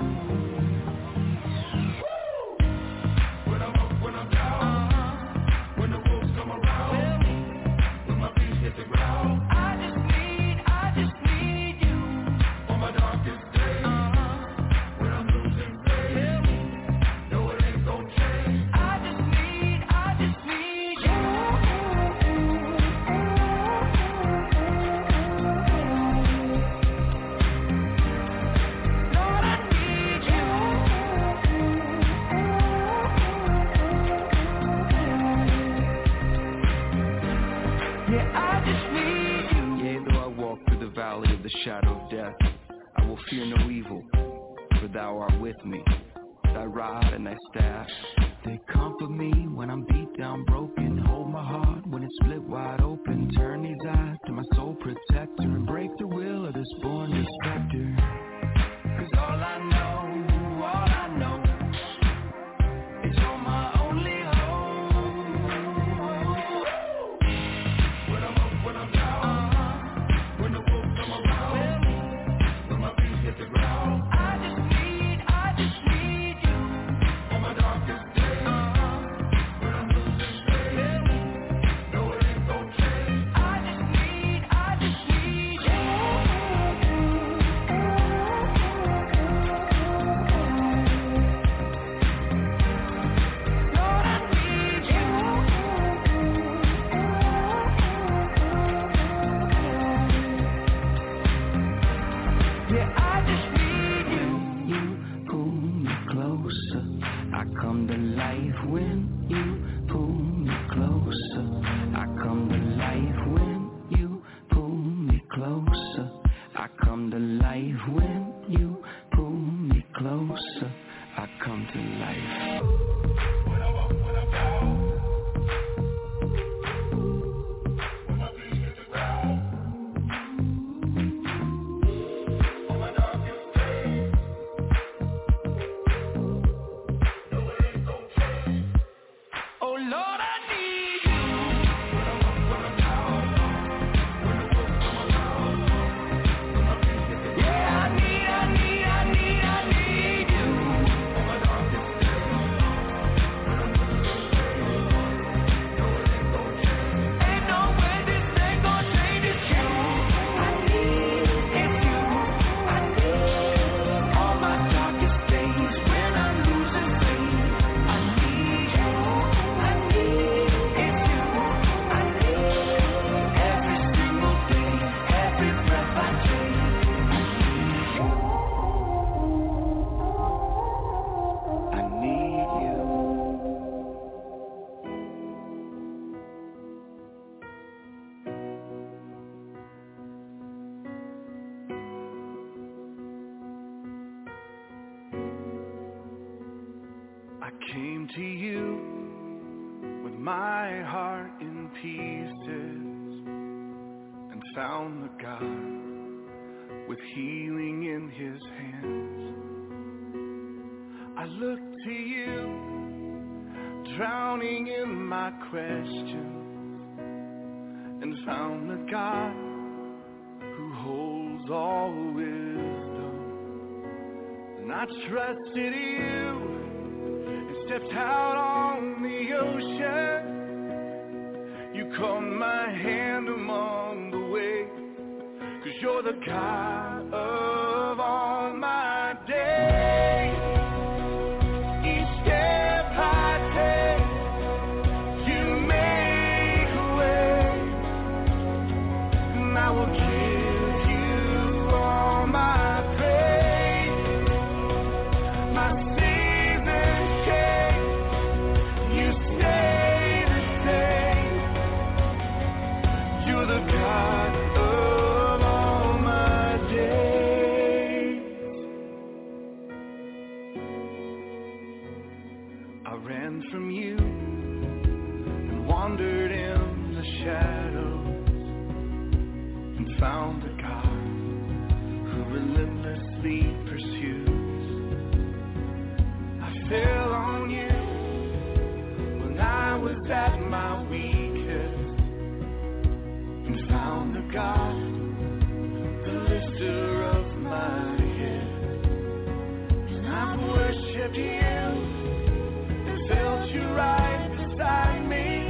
When I'm up, when I'm down, when the wolves come around, when my feet hit the ground, I just need you on my darkest day. When I'm losing faith, no it ain't gon' change. I just need you. Lord, I need you. Yeah, I just need you. Yea, though I walk through the valley of the shadow of death, I will fear no evil, for thou art with me. Thy rod and thy staff, they comfort me when I'm beat down, broken. Hold my heart when it's split wide open. Turn these eyes to my soul protector and break the will of this born destructor. 'Cause all I know is you're my only hope. When I'm up, when I'm down, when the wolves come around, when my feet hit the ground, I just need you on my darkest day. When I'm losing faith, no it ain't gon' change. I just need you. Lord, I need you. Yeah, I just need you. You pull me closer. I come to life when you pull me closer. I come to life when you pull me closer. I come to life when you pull me closer. I come to life. When I'm up, when I'm down, when my feet hit the ground, on my darkest day, no it ain't gon' change. Oh Lord, I need you. When I'm up, when I'm down, when the wolves come around, when my feet hit the ground. Yeah, I need you. On my darkest day, when I'm losing faith, no it ain't gon' change. Ain't no way this ain't gon' change. It's you. I need you. I need all my darkest days when I'm losing faith. I need you. I need you. I need every single day, every breath I take. I need you. I need you. I came to you with my heart in pieces and found the God with healing in his hands. I looked to you, drowning in my questions, and found the God who holds all wisdom. And I trusted you and stepped out on the ocean. You caught my hand among the waves, 'cause you're the God of all my days. Each step I take, you make a way, and I will give you all my praise. My seasons change, you stay the same. You're the God of all my days. I ran from you, found a God who relentlessly pursues. I fell on you when I was at my weakest and found the God, the lifter of my head. And I've worshipped you and felt you right beside me.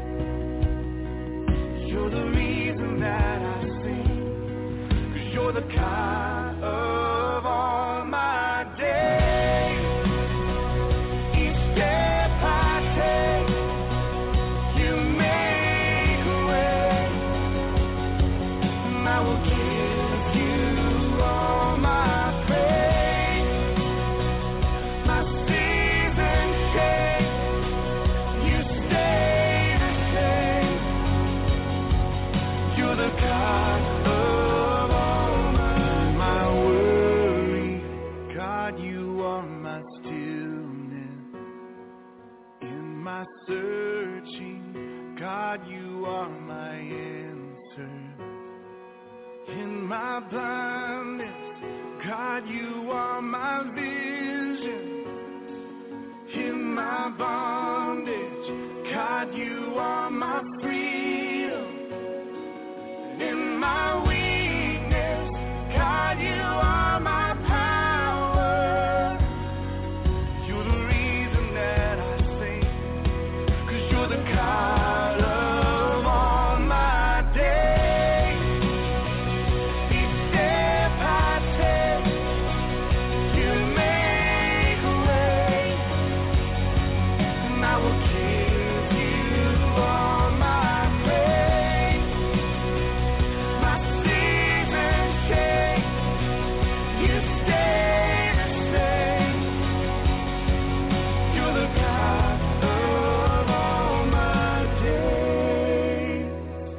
You're the reason that I sing, 'cause you're the God of all my days. Each step I take, you make a way, and I will give you all my praise. My seasons change, you stay the same. You're the God of all my worry. God, you are my stillness. In my searching, God, you are my answer. In my blindness, God, you are my vision. In my bondage, God, you are my freedom. In my weakness, God, you are my power. You're the reason that I sing, 'cause you're the God of all my days. Each step I take, you make a way, and I will give you all my praise. My seasons change, you stay the same. You're the God of all my days.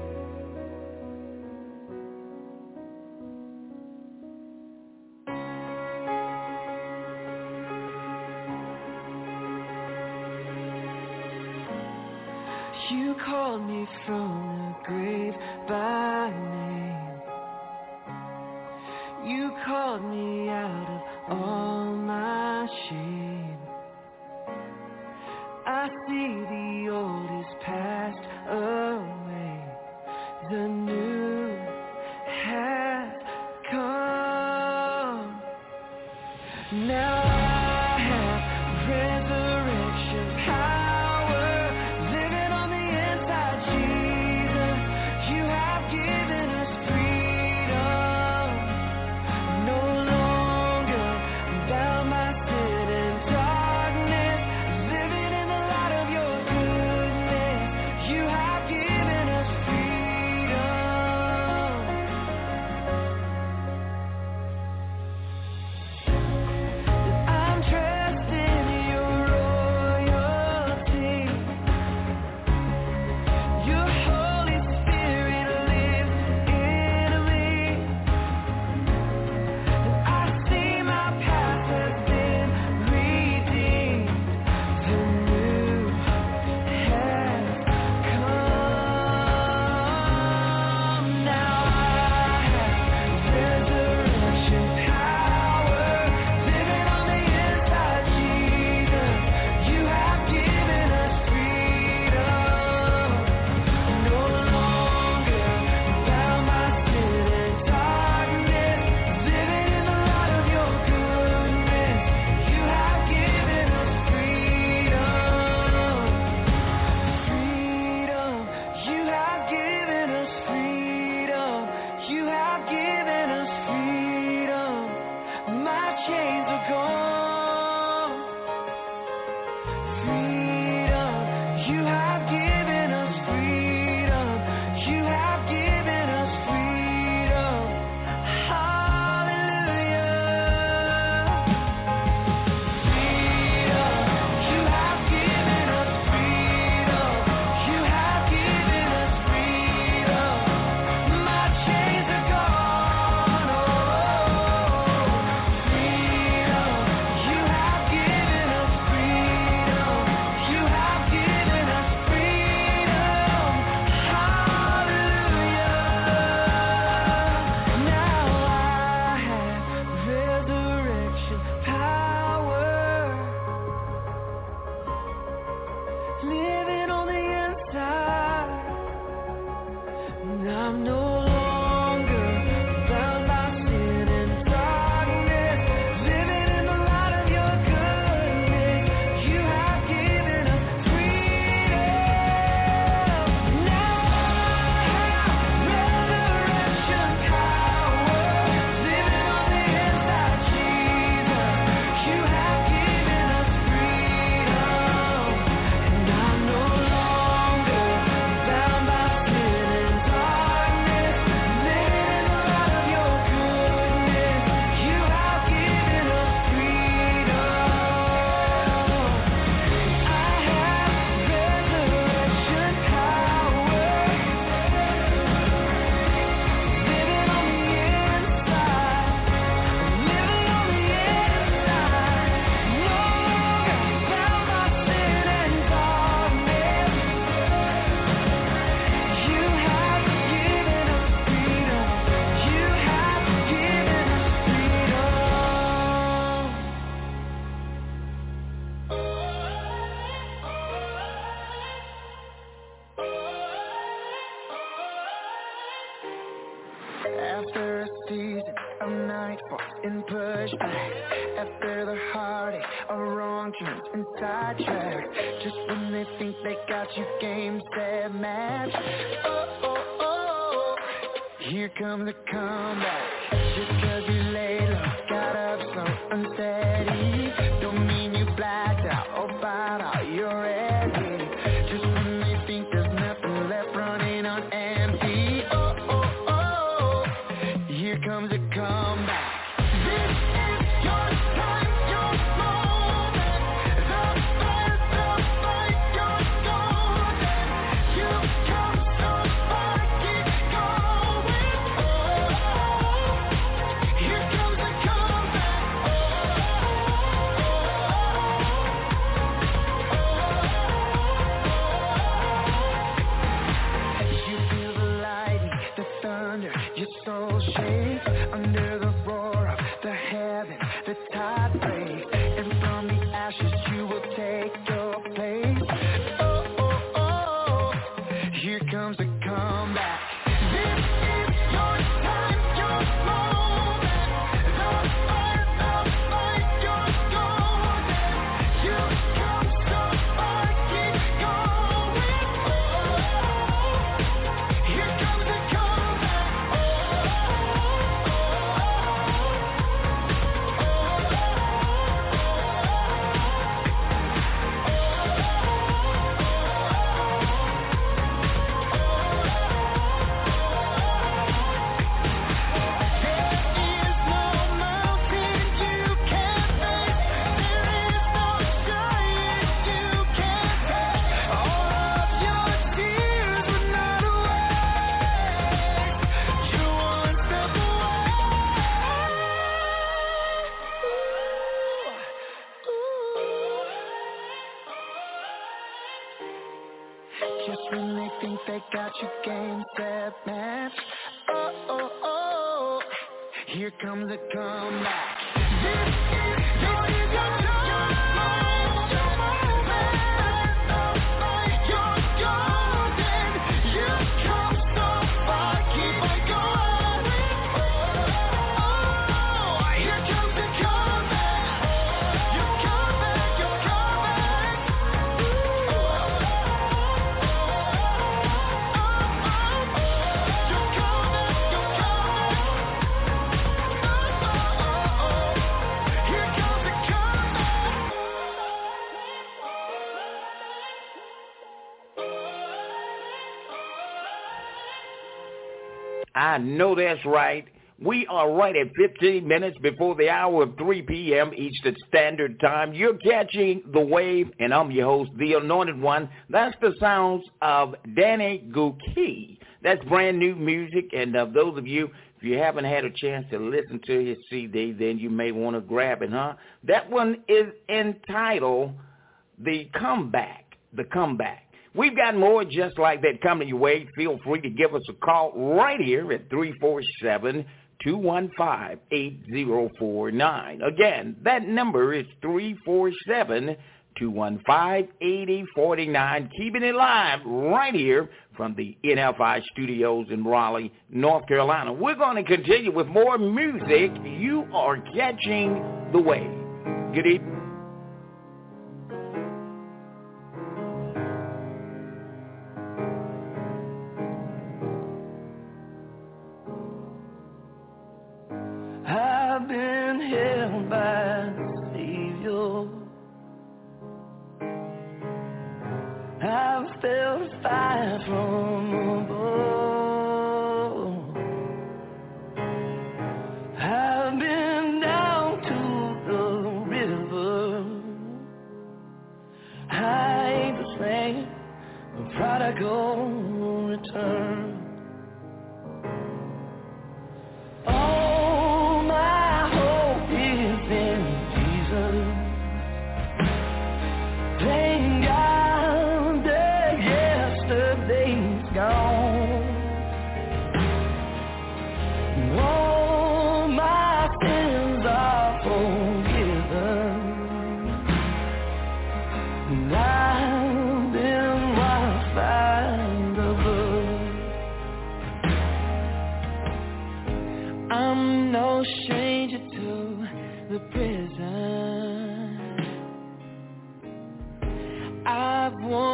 You called me from the grave by name. You called me out of all my shame. I see the old is passed away, the new has come. Now I have resurrection power living on the inside, Jesus. You have given us freedom. No longer bound by sin and darkness, living in the light of your goodness. You have given us freedom. back after the heartache, a wrong turn and sidetrack. Just when they think they got you game, set, match. Oh, oh, oh, here comes the comeback. Just cause you laid low, got up so unsteady, don't mean you blacked out or bowed out, you're ready. Just when they think there's nothing left running on empty. Oh, oh, oh, here comes the comeback. This is your time, your moment. The fight, you're golden. You've come so far, keep going. Oh, here comes the comeback. You feel the lightning, the thunder, your soul shakes under the roar of the heavens, the tide breaks, and from the ashes you will take your place. Oh, oh, oh, here comes the comeback. This is your time, your moment. The fight, you're golden. You've come so far, keep going. Here comes the comeback. Just when they think they got you game, set, match. Oh, oh, oh, here comes the comeback. This is your time, your moment. The fight, you're golden. You've come so far, keep on going. Oh, here comes the comeback. You're coming, you're coming. I know that's right. We are right at 15 minutes before the hour of 3 p.m. Eastern Standard Time. You're catching the wave, and I'm your host, the Anointed One. That's the sounds of Danny Gokey. That's brand new music, and those of you, if you haven't had a chance to listen to his CD, then you may want to grab it, huh? That one is entitled The Comeback. The Comeback. We've got more just like that coming your way. Feel free to give us a call right here at 347-215-8049. Again, that number is 347-215-8049. Keeping it live right here from the NFI studios in Raleigh, North Carolina. We're going to continue with more music. You are catching the wave. Good evening. I've been held by the Savior. I've felt fire from above. I've been down to the river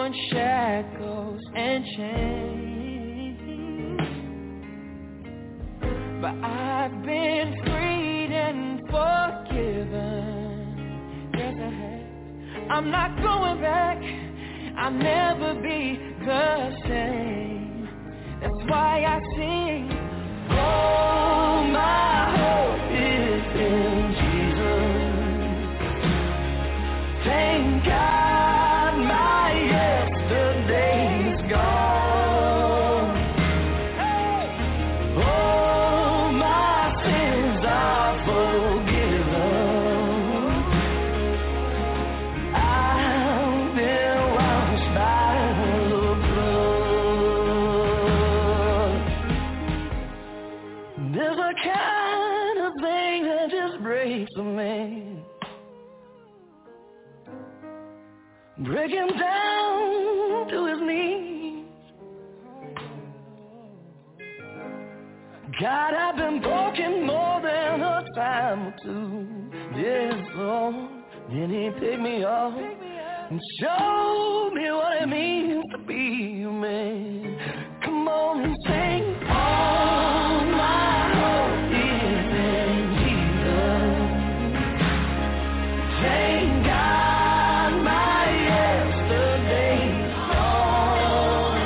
on shackles and chains, but I've been freed and forgiven. Yes, I have. I'm not going back. I'll never be the same. That's why I sing. Oh, my hope is in Jesus. Thank God my yesterday's gone. Oh, my sins are forgiven. I've been washed by the blood. There's a kind of thing that just breaks a man, break him down to his knees. God, I've been broken more than a time or two. Yes, Lord. Then he picked me up and showed me what it means to be a man. Come on and sing. All my hope is in Jesus. Thank God my yesterday's gone.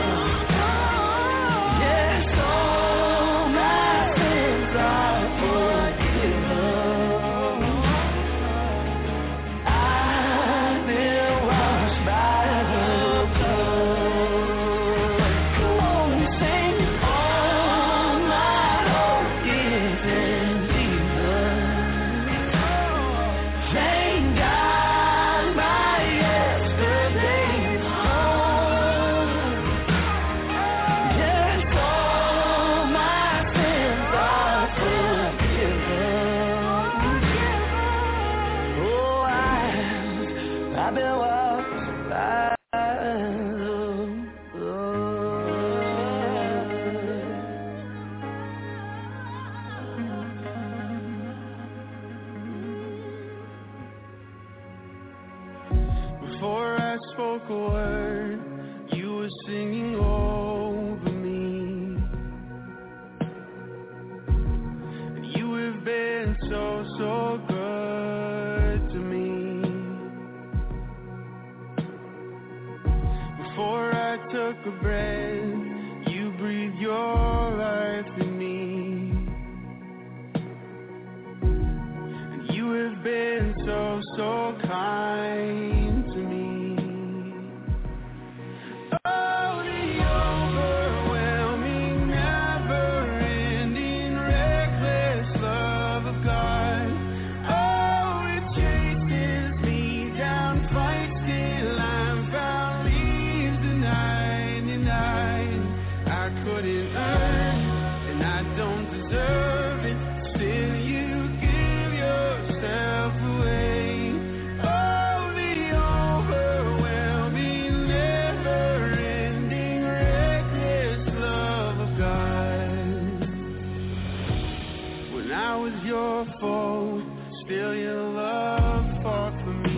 Yes, all my sins are forgiven. I've been washed by the blood. Come on and sing. All my hope is in Jesus. Thank God my yesterday's gone. Yes, all my sins are forgiven. Oh, I've been washed by the Before I spoke a word, you were singing over me. And you have been so, so good to me. Before I took a breath, you breathed your life in me. And you have been so, so kind to me. Oh, the overwhelming, never-ending, reckless love of God. Oh, it chases me down, fights till I'm found, leaves the 99. I couldn't earn it, and I don't deserve it. Still, you give yourself away. Oh, the overwhelming, never-ending, reckless love of God. When I was your foe, still your love fought for me.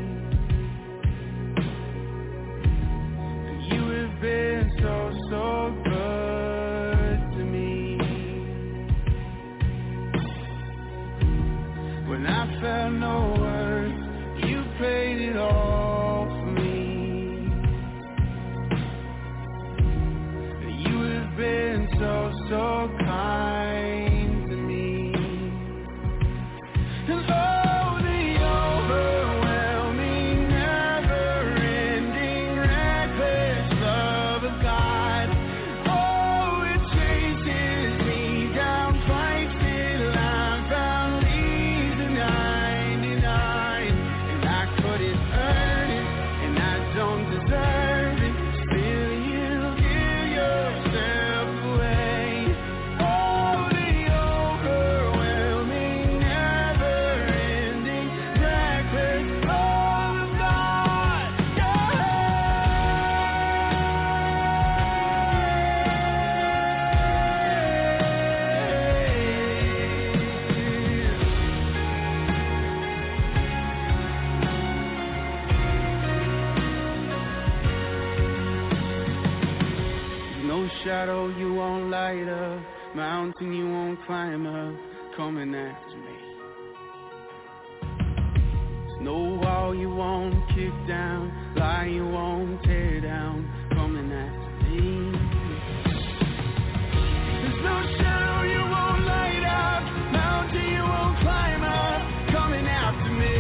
And you have been so, so good to me. When I felt no worth, you paid it all for me. And you have been so, so kind to me. And oh, the overwhelming, never-ending, reckless love of God. Oh, it chases me down, fights till I'm found, leaves the 99. And I couldn't earn it, and I don't deserve it. Still, you give yourself away. Oh, the overwhelming, never-ending, reckless love of God. shadow you won't light up, mountain you won't climb up, coming after me. No wall you won't kick down, lie you won't tear down, coming after me. There's no shadow you won't light up, mountain you won't climb up, coming after me.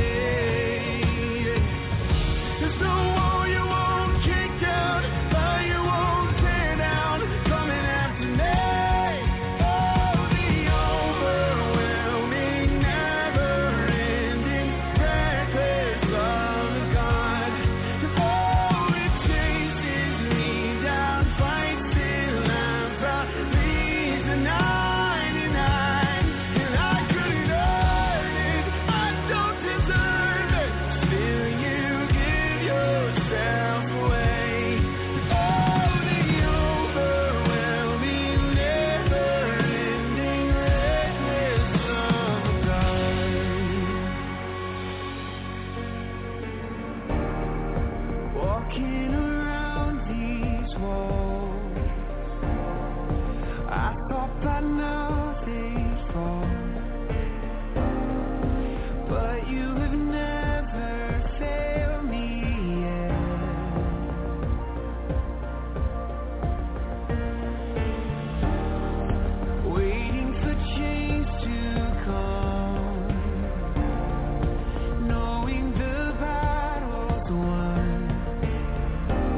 There's no wall you won't kick down, lie you won't tear down, coming after me. Oh, the overwhelming, never-ending, reckless love of God. Oh, it chases me down, fights till I'm proud, leaves the 99, and I couldn't earn it, I don't deserve it, still you give yourself away. Oh, the overwhelming, never-ending, reckless love of God. Walking around these walls, I thought by now they'd fall, but you have never failed me yet. Waiting for change to come, knowing the battle's won.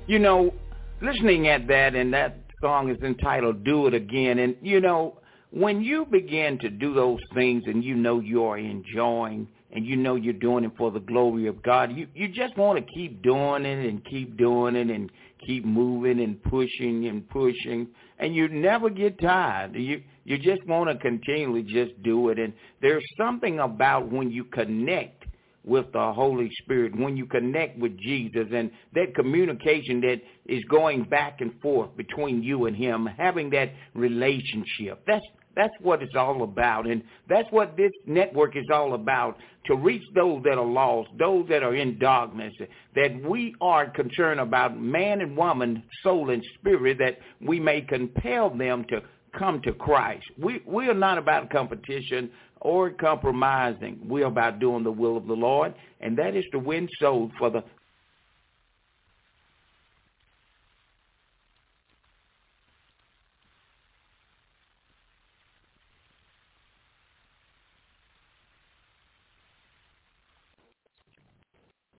You know, listening at that, and that song is entitled Do It Again. And, you know, when you begin to do those things and you know you're enjoying and you know you're doing it for the glory of God, you just want to keep doing it and keep doing it and keep moving and pushing, and you never get tired. You just want to continually just do it. And there's something about when you connect with the Holy Spirit, when you connect with Jesus, and that communication that is going back and forth between you and him, having that relationship. That's what it's all about, and that's what this network is all about, to reach those that are lost, those that are in darkness, that we are concerned about man and woman, soul and spirit, that we may compel them to come to Christ. We are not about competition or compromising. We are about doing the will of the Lord, and that is to win souls for the